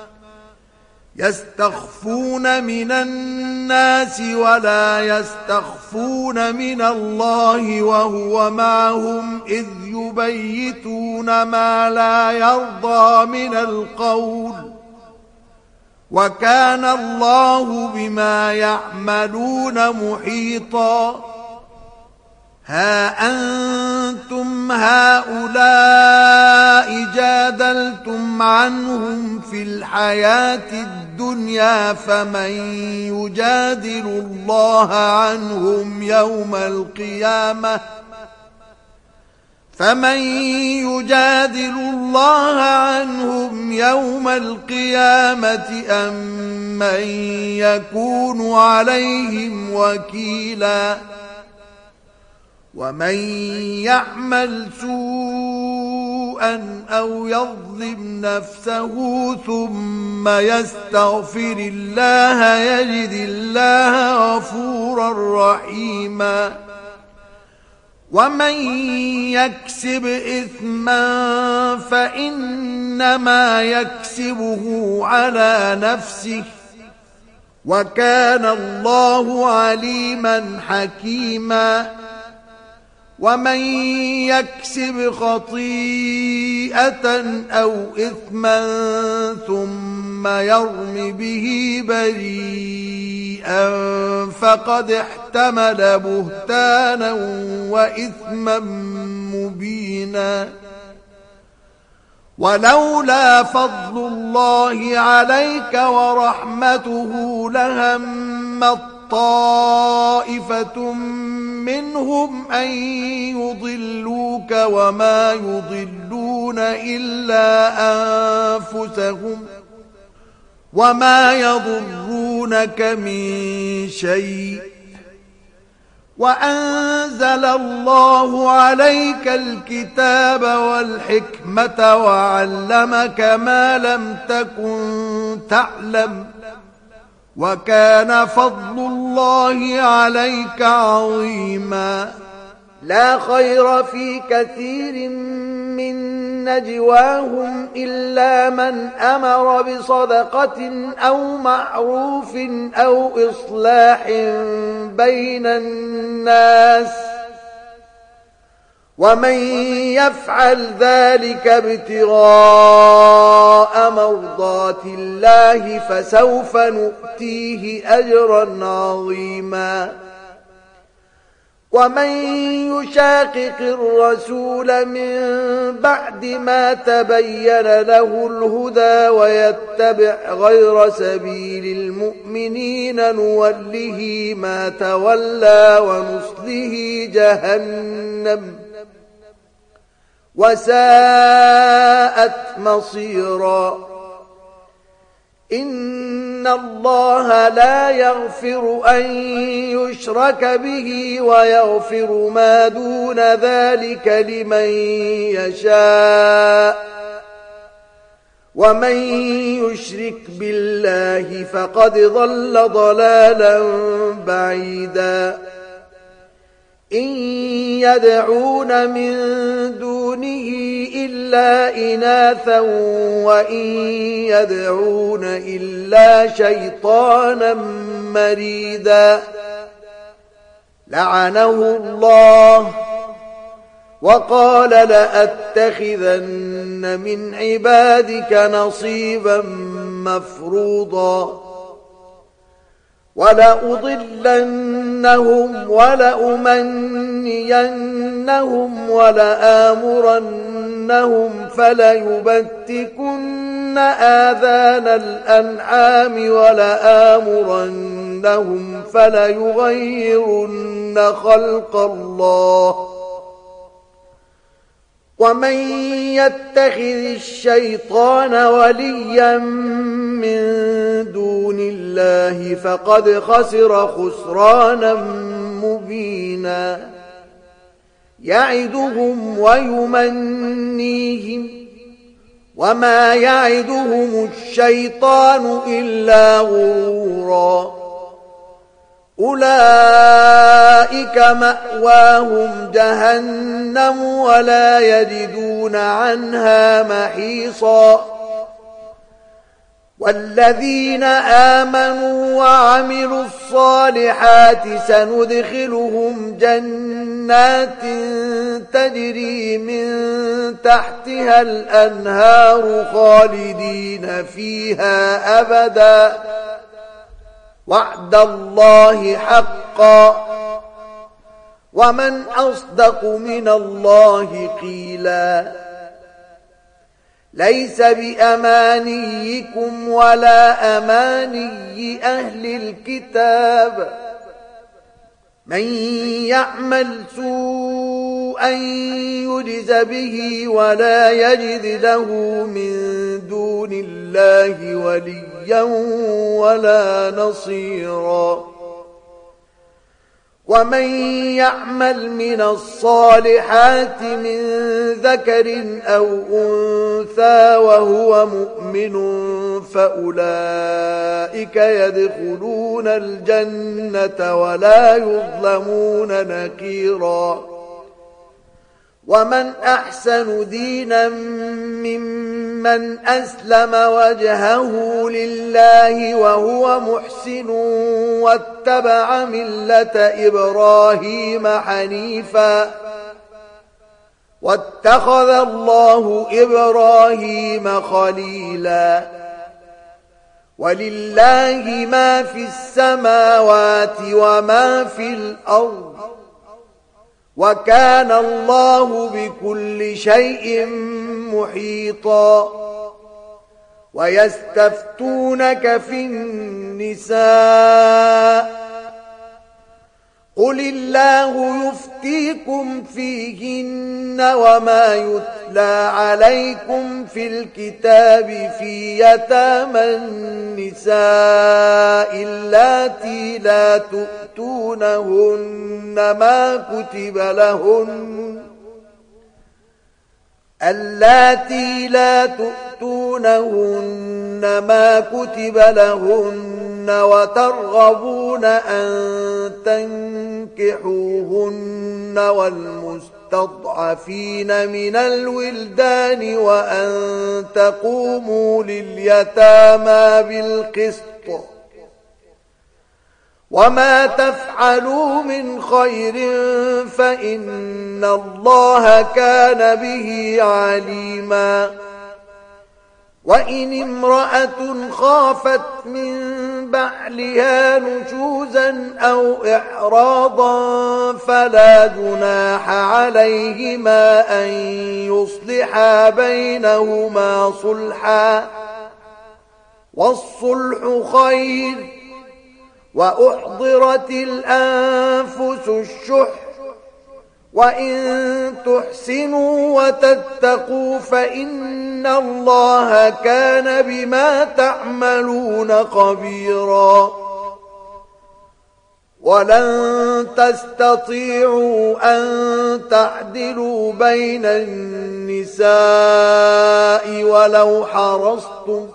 يستخفون من الناس ولا يستخفون من الله وهو معهم إذ يبيتون ما لا يرضى من القول وكان الله بما يعملون محيطا ها أنتم هؤلاء جادلتم عنهم في الحياة الدنيا فمن يجادل الله عنهم يوم القيامة فمن يجادل الله عنهم يوم القيامة أم من يكون عليهم وكيلا ومن يعمل سوءا أو يظلم نفسه ثم يستغفر الله يجد الله غفورا رحيما ومن يكسب إثما فإنما يكسبه على نفسه وكان الله عليما حكيما ومن يكسب خطيئة أو إثما ثم يرم به بريئا فقد احتمل بهتانا وإثما مبينا ولولا فضل الله عليك ورحمته لهمت طائفة منهم أن يضلوك وما يضلون إلا أنفسهم وما يضرونك من شيء وأنزل الله عليك الكتاب والحكمة وعلمك ما لم تكن تعلم وكان فضل الله عليك عظيما لا خير في كثير من نجواهم إلا من أمر بصدقة أو معروف أو إصلاح بين الناس ومن يفعل ذلك ابتغاء مرضات الله فسوف نؤتيه أجرا عظيما ومن يشاقق الرسول من بعد ما تبين له الهدى ويتبع غير سبيل المؤمنين نوله ما تولى ونصله جهنم وساءت مصيرا إن الله لا يغفر أن يشرك به ويغفر ما دون ذلك لمن يشاء ومن يشرك بالله فقد ضل ضلالا بعيدا إن يدعون من دونه إلا إناثا وإن يدعون إلا شيطانا مريدا لعنه الله وقال لأتخذن من عبادك نصيبا مفروضا ولأضلنهم ولأمنينهم ولآمرنهم فليبتكن آذان الأنعام ولآمرنهم فليغيرن خلق الله ومن يتخذ الشيطان وليا من دون الله فقد خسر خسرانا مبينا يعدهم ويمنيهم وما يعدهم الشيطان إلا غرورا أولئك مأواهم جهنم ولا يجدون عنها محيصا والذين آمنوا وعملوا الصالحات سندخلهم جنات تجري من تحتها الأنهار خالدين فيها أبدا وعد الله حقا ومن أصدق من الله قيلا ليس بأمانيكم ولا أماني أهل الكتاب من يعمل سوءا يجز به ولا يجد له من دون الله وليا ولا نصيرا ومن يعمل من الصالحات من ذكر أو أنثى وهو مؤمن فأولئك يدخلون الجنة ولا يظلمون نكيرا ومن أحسن دينا ممن أسلم وجهه لله وهو محسن واتبع ملة إبراهيم حنيفا واتخذ الله إبراهيم خليلا ولله ما في السماوات وما في الأرض وكان الله بكل شيء محيطا ويستفتونك في النساء قل الله يفتيكم فيهن وما يتلى عليكم في الكتاب في يتامى النساء اللاتي لا تؤتونهن ما كتب لهن اللاتي لا تؤتونهن ما كتب لهن وترغبون أن تنكحوهن والمستضعفين من الولدان وأن تقوموا لليتامى بالقسط وما تفعلوا من خير فإن الله كان به عليما وإن امرأة خافت من بعلها نشوزا أو إعراضا فلا جناح عليهما أن يصلحا بينهما صلحا والصلح خير وأحضرت الأنفس الشح وإن تحسنوا وتتقوا فإن الله كان بما تعملون خبيرا ولن تستطيعوا أن تعدلوا بين النساء ولو حرصتم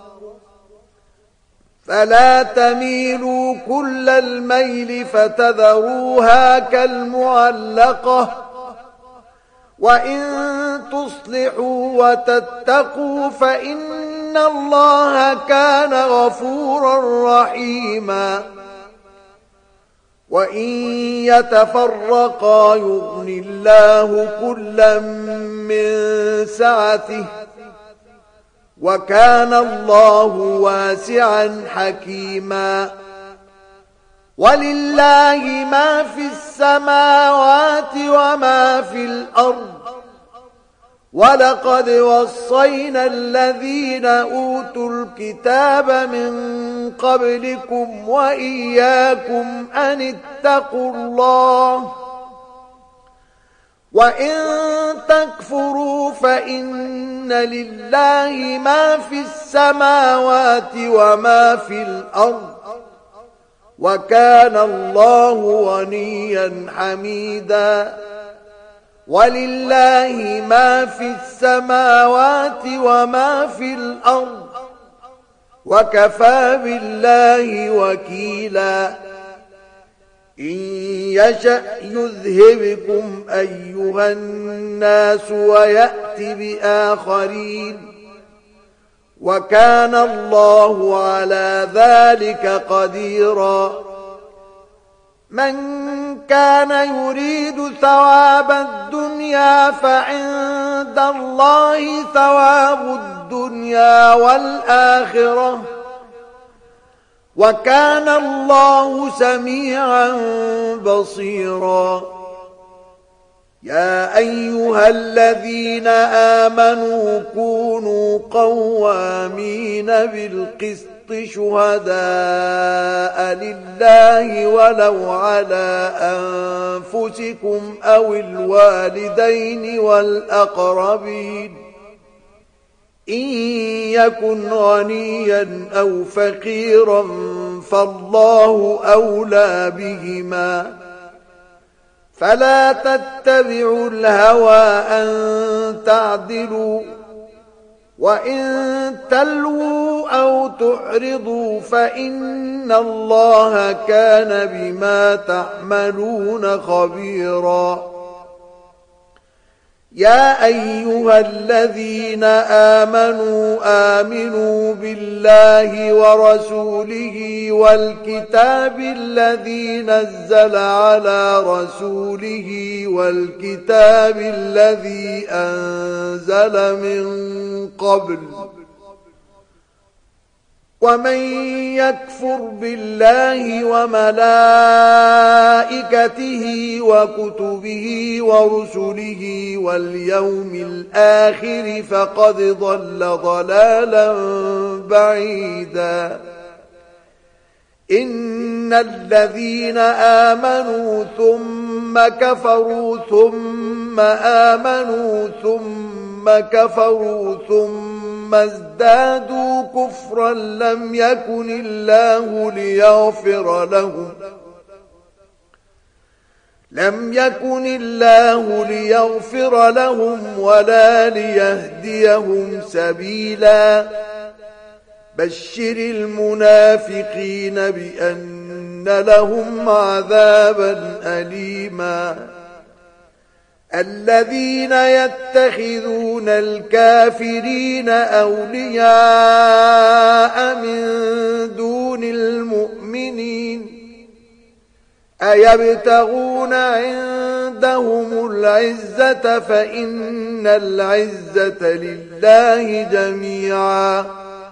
فلا تميلوا كل الميل فتذروها كالمعلقة وإن تصلحوا وتتقوا فإن الله كان غفورا رحيما وإن يتفرقا يغن الله كلا من سعته وكان الله واسعا حكيما ولله ما في السماوات وما في الأرض ولقد وصينا الذين أوتوا الكتاب من قبلكم وإياكم أن اتقوا الله وإن تكفروا فإن لله ما في السماوات وما في الأرض وكان الله غنيا حميدا ولله ما في السماوات وما في الأرض وكفى بالله وكيلا إن يشأ يذهبكم أيها الناس ويأت بآخرين وكان الله على ذلك قديرا من كان يريد ثواب الدنيا فعند الله ثواب الدنيا والآخرة وكان الله سميعا بصيرا يا أيها الذين آمنوا كونوا قوامين بالقسط شهداء لله ولو على أنفسكم أو الوالدين والأقربين إن يكن غنيا أو فقيرا فالله أولى بهما فلا تتبعوا الهوى أن تعدلوا وإن تلووا أو تعرضوا فإن الله كان بما تعملون خبيرا يا أيها الذين آمنوا آمنوا بالله ورسوله والكتاب الذي نزل على رسوله والكتاب الذي أنزل من قبل ومن يكفر بالله وملائكته وكتبه ورسله واليوم الآخر فقد ضل ضلالا بعيدا إن الذين آمنوا ثم كفروا ثم آمنوا ثم كفروا ثم ثم ازدادوا كفرا لم يكن الله ليغفر لهم لم يكن الله ليغفر لهم ولا ليهديهم سبيلا بشر المنافقين بأن لهم عذابا أليما الذين يتخذون الكافرين أولياء من دون المؤمنين أيبتغون عندهم العزة فإن العزة لله جميعا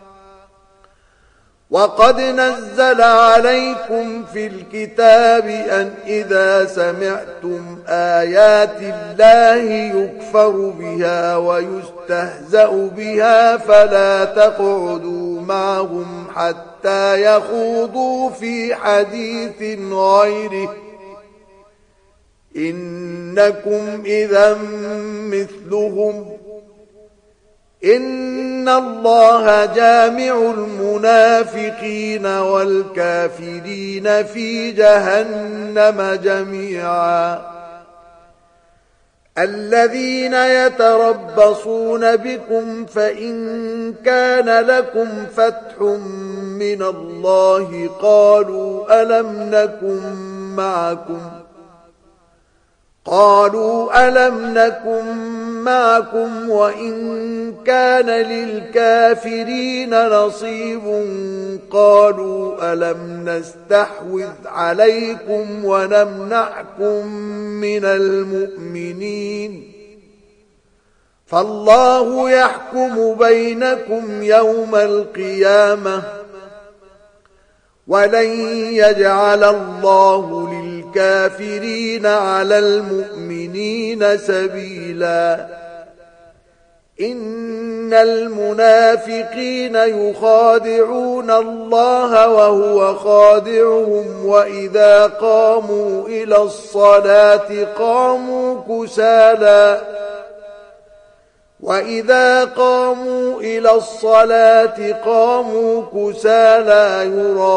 وقد نزل عليكم في الكتاب أن إذا سمعتم آيات الله يكفر بها ويستهزأ بها فلا تقعدوا معهم حتى يخوضوا في حديث غيره إنكم إذا مثلهم إن الله جامع المنافقين والكافرين في جهنم جميعا الذين يتربصون بكم فإن كان لكم فتح من الله قالوا ألم نكن معكم قالوا ألم نكن معكم وإن كان للكافرين نصيب قالوا ألم نستحوذ عليكم ونمنعكم من المؤمنين فالله يحكم بينكم يوم القيامة ولن يجعل الله للكافرين على المؤمنين سبيلا إن المنافقين يخادعون الله وهو خادعهم وإذا قاموا إلى الصلاة قاموا كسالى وإذا قاموا إلى الصلاة قاموا كسالى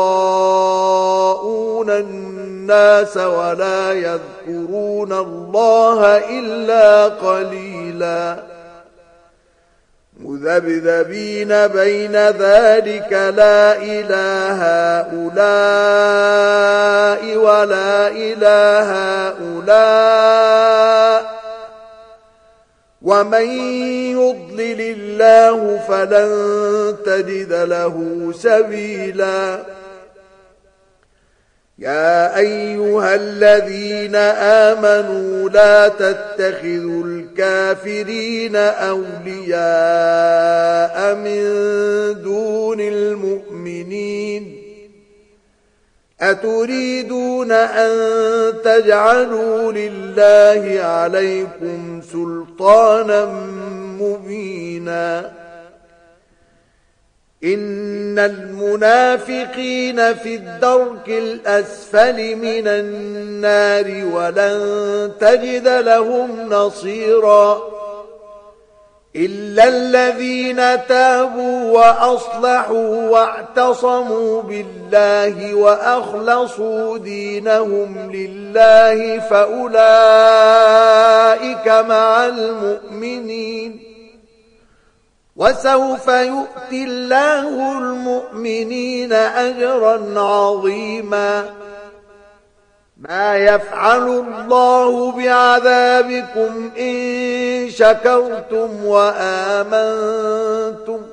يراءون الناس ولا يذكرون الله إلا قليلا مذبذبين بين ذلك لا إله هؤلاء هؤلاء ولا إلى هؤلاء ومن يضلل الله فلن تجد له سبيلا يا أيها الذين آمنوا لا تتخذوا الكافرين أولياء من دون المؤمنين أتريدون أن تجعلوا لله عليكم سلطانا مبينا إن المنافقين في الدرك الأسفل من النار ولن تجد لهم نصيرا إلا الذين تابوا وأصلحوا واعتصموا بالله وأخلصوا دينهم لله فأولئك مع المؤمنين وسوف يؤتي الله المؤمنين أجرا عظيما ما يفعل الله بعذابكم إن شكرتم وآمنتم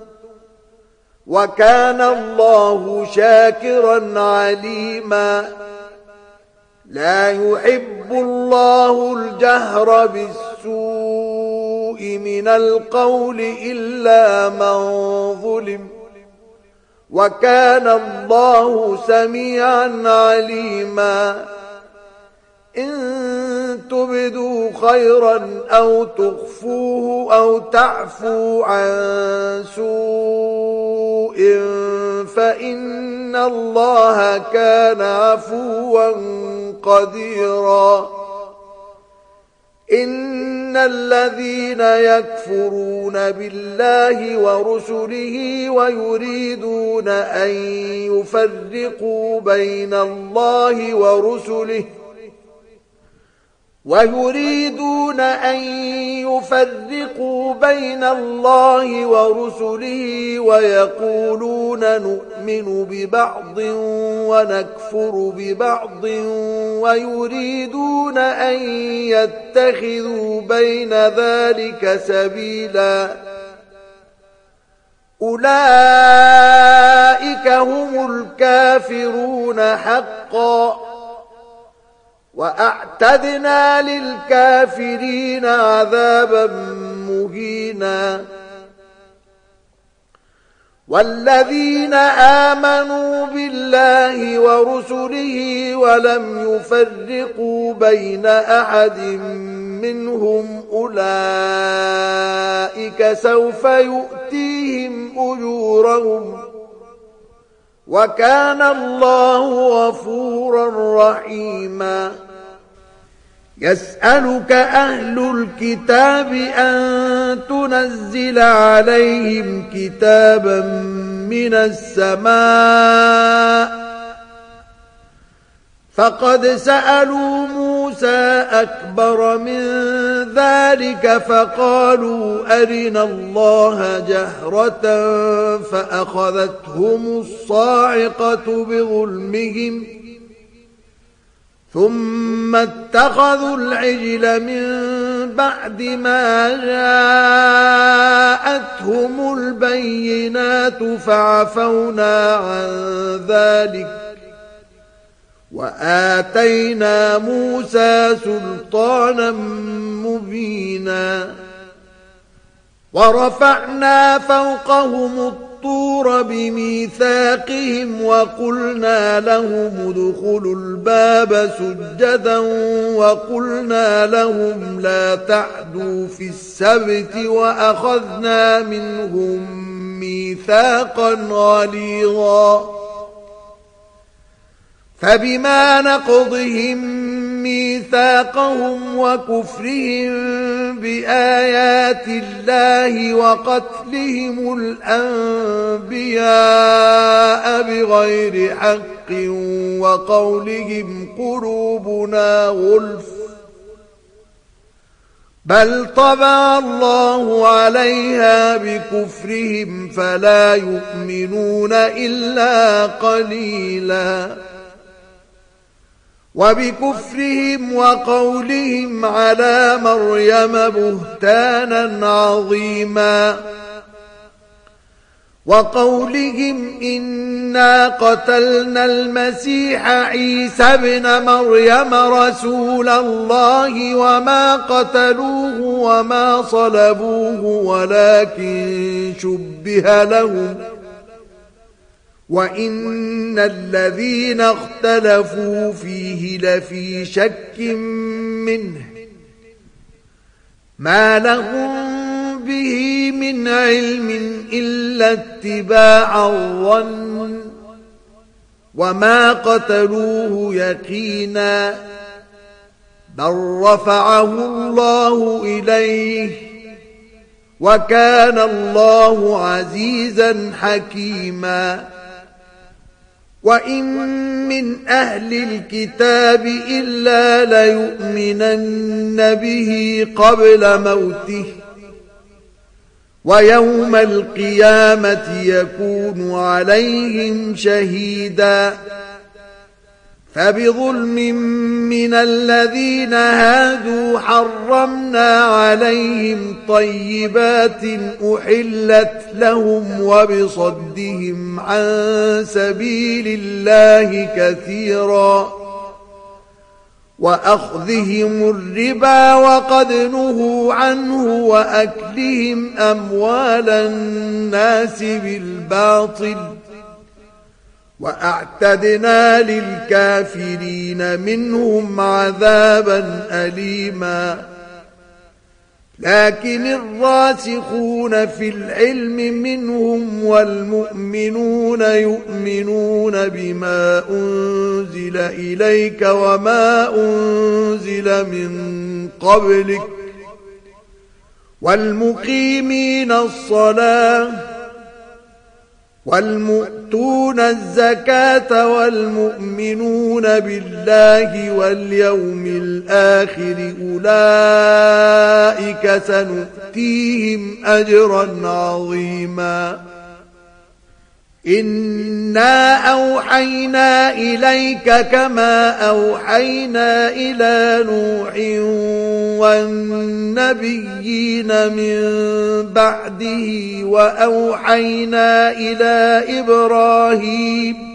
وكان الله شاكرا عليما لا يحب الله الجهر بالسوء من القول إلا من ظلم وكان الله سميعا عليما إن تبدوا خيرا أو تخفوه أو تعفوا عن سوء فإن الله كان عفوا قديرا إن الذين يكفرون بالله ورسله ويريدون أن يفرقوا بين الله ورسله ويريدون أن يفرقوا بين الله ورسله ويقولون نؤمن ببعض ونكفر ببعض ويريدون أن يتخذوا بين ذلك سبيلا أولئك هم الكافرون حقا وأعتدنا للكافرين عذابا مهينا والذين آمنوا بالله ورسله ولم يفرقوا بين أحد منهم أولئك سوف يؤتيهم أجورهم وكان الله غفورا رحيما يسألك أهل الكتاب أن تنزل عليهم كتابا من السماء فقد سألوا موسى أكبر من ذلك فقالوا أرنا الله جهرة فأخذتهم الصاعقة بظلمهم ثم اتخذوا العجل من بعد ما جاءتهم البينات فعفونا عن ذلك وآتينا موسى سلطانا مبينا ورفعنا فوقهم الطور بميثاقهم وقلنا لهم ادخلوا الباب سجدا وقلنا لهم لا تعدوا في السبت وأخذنا منهم ميثاقا غليظا فبما نقضهم ميثاقهم وكفرهم بآيات الله وقتلهم الأنبياء بغير حق وقولهم قلوبنا غلف بل طبع الله عليها بكفرهم فلا يؤمنون إلا قليلا وبكفرهم وقولهم على مريم بهتانا عظيما وقولهم إنا قتلنا المسيح عيسى ابن مريم رسول الله وما قتلوه وما صلبوه ولكن شبه لهم وإن الذين اختلفوا فيه لفي شك منه ما لهم به من علم إلا اتباع الظن وما قتلوه يقينا بل رفعه الله إليه وكان الله عزيزا حكيما وإن من أهل الكتاب إلا ليؤمنن به قبل موته ويوم القيامة يكون عليهم شهيدا فبظلم من الذين هادوا حرمنا عليهم طيبات أحلت لهم وبصدهم عن سبيل الله كثيرا وأخذهم الربا وقد نهوا عنه وأكلهم أموال الناس بالباطل وأعتدنا للكافرين منهم عذابا أليما لكن الراسخون في العلم منهم والمؤمنون يؤمنون بما أنزل إليك وما أنزل من قبلك والمقيمين الصلاة والمؤتون الزكاة والمؤمنون بالله واليوم الآخر أولئك سنؤتيهم أجرا عظيما إنا أوحينا إليك كما أوحينا إلى نوح والنبيين من بعده وأوحينا إلى إبراهيم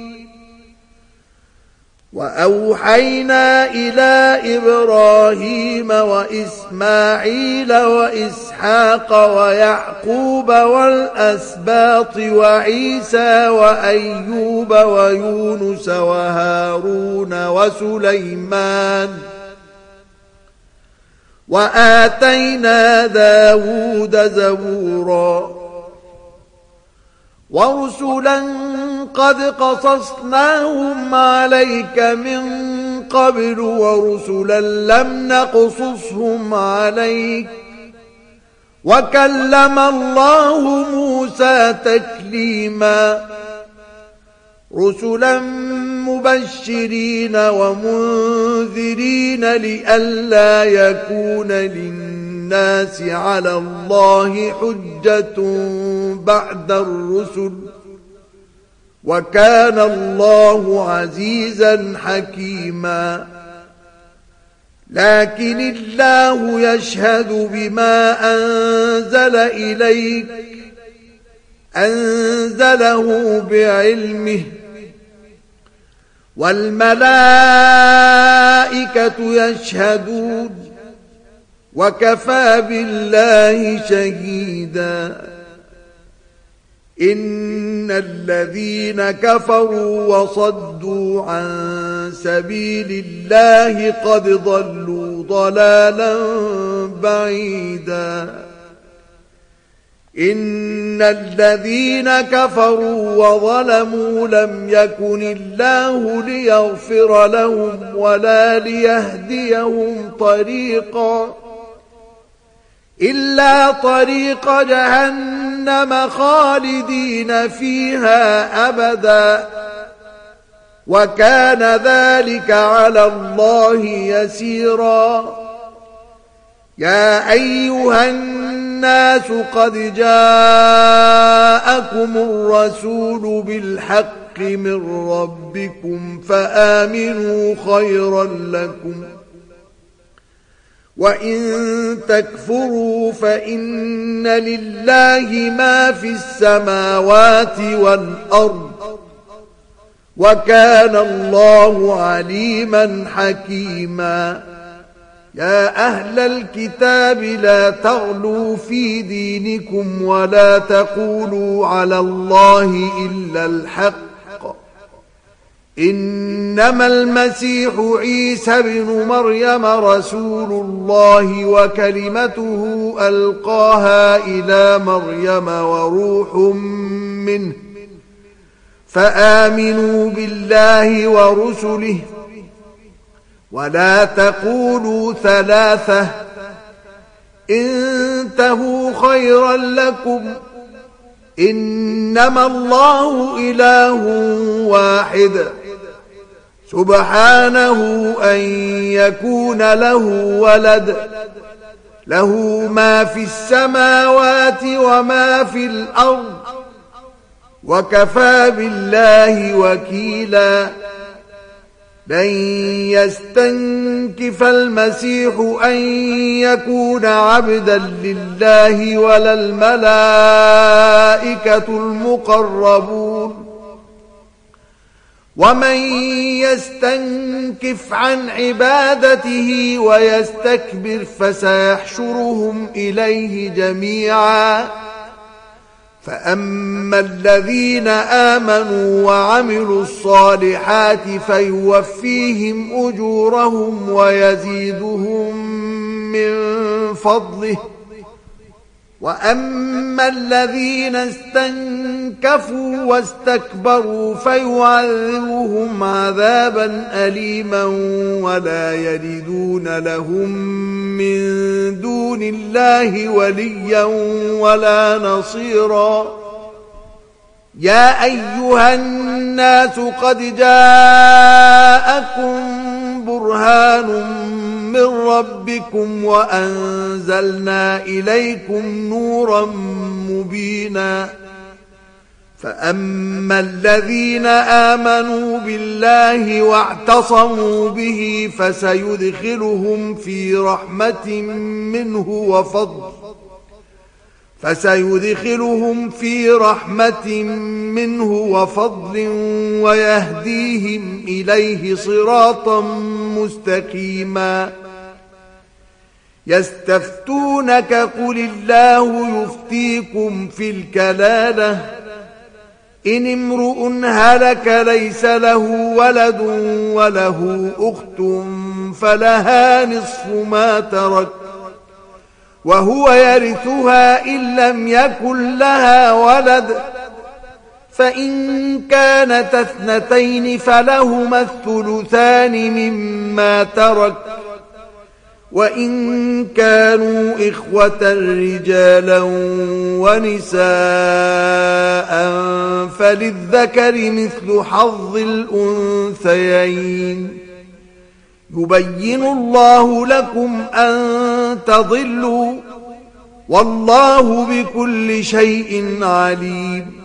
وأوحينا إلى إبراهيم وإسماعيل وإسحاق ويعقوب والأسباط وعيسى وأيوب ويونس وهارون وسليمان وآتينا داود زبورا ورسلا قد قصصناهم عليك من قبل ورسلا لم نقصصهم عليك وكلم الله موسى تكليما رسلا مبشرين ومنذرين لئلا يكون للناس على الله حجة بعد الرسل وكان الله عزيزا حكيما لكن الله يشهد بما أنزل إليك أنزله بعلمه والملائكة يشهدون وكفى بالله شهيدا إن الذين كفروا وصدوا عن سبيل الله قد ضلوا ضلالا بعيدا إن الذين كفروا وظلموا لم يكن الله ليغفر لهم ولا ليهديهم طريقا إلا طريق جهنم خالدين فيها أبدا وكان ذلك على الله يسيرا يا أيها الناس قد جاءكم الرسول بالحق بالحق من ربكم فآمنوا خيرا لكم وإن تكفروا فإن لله ما في السماوات والأرض وكان الله عليما حكيما يا أهل الكتاب لا تغلوا في دينكم ولا تقولوا على الله إلا الحق إنما المسيح عيسى بن مريم رسول الله وكلمته ألقاها إلى مريم وروح منه فآمنوا بالله ورسله ولا تقولوا ثلاثة انتهوا خيرا لكم إنما الله إله واحد سبحانه أن يكون له ولد له ما في السماوات وما في الأرض وكفى بالله وكيلا لن يستنكف المسيح أن يكون عبدا لله ولا الملائكة المقربون ومن يستنكف عن عبادته ويستكبر فسيحشرهم إليه جميعا فأما الذين آمنوا وعملوا الصالحات فيوفيهم أجورهم ويزيدهم من فضله وأما الذين استنكفوا واستكبروا فيعذبهم عذابا أليما ولا يجدون لهم من دون الله وليا ولا نصيرا يا أيها الناس قد جاءكم برهان من ربكم وأنزلنا إليكم نورا مبينا فأما الذين آمنوا بالله واعتصموا به فسيدخلهم في رحمة منه وفضل فسيدخلهم في رحمة منه وفضل ويهديهم إليه صراطا مستقيما يستفتونك قل الله يفتيكم في الكلالة إن امرؤ هلك ليس له ولد وله أخت فلها نصف ما ترك وهو يرثها إن لم يكن لها ولد فإن كانت اثنتين فلهما الثلثان مما ترك وإن كانوا إخوة رجالا ونساء فللذكر مثل حظ الأنثيين يبين الله لكم أن تضلوا والله بكل شيء عليم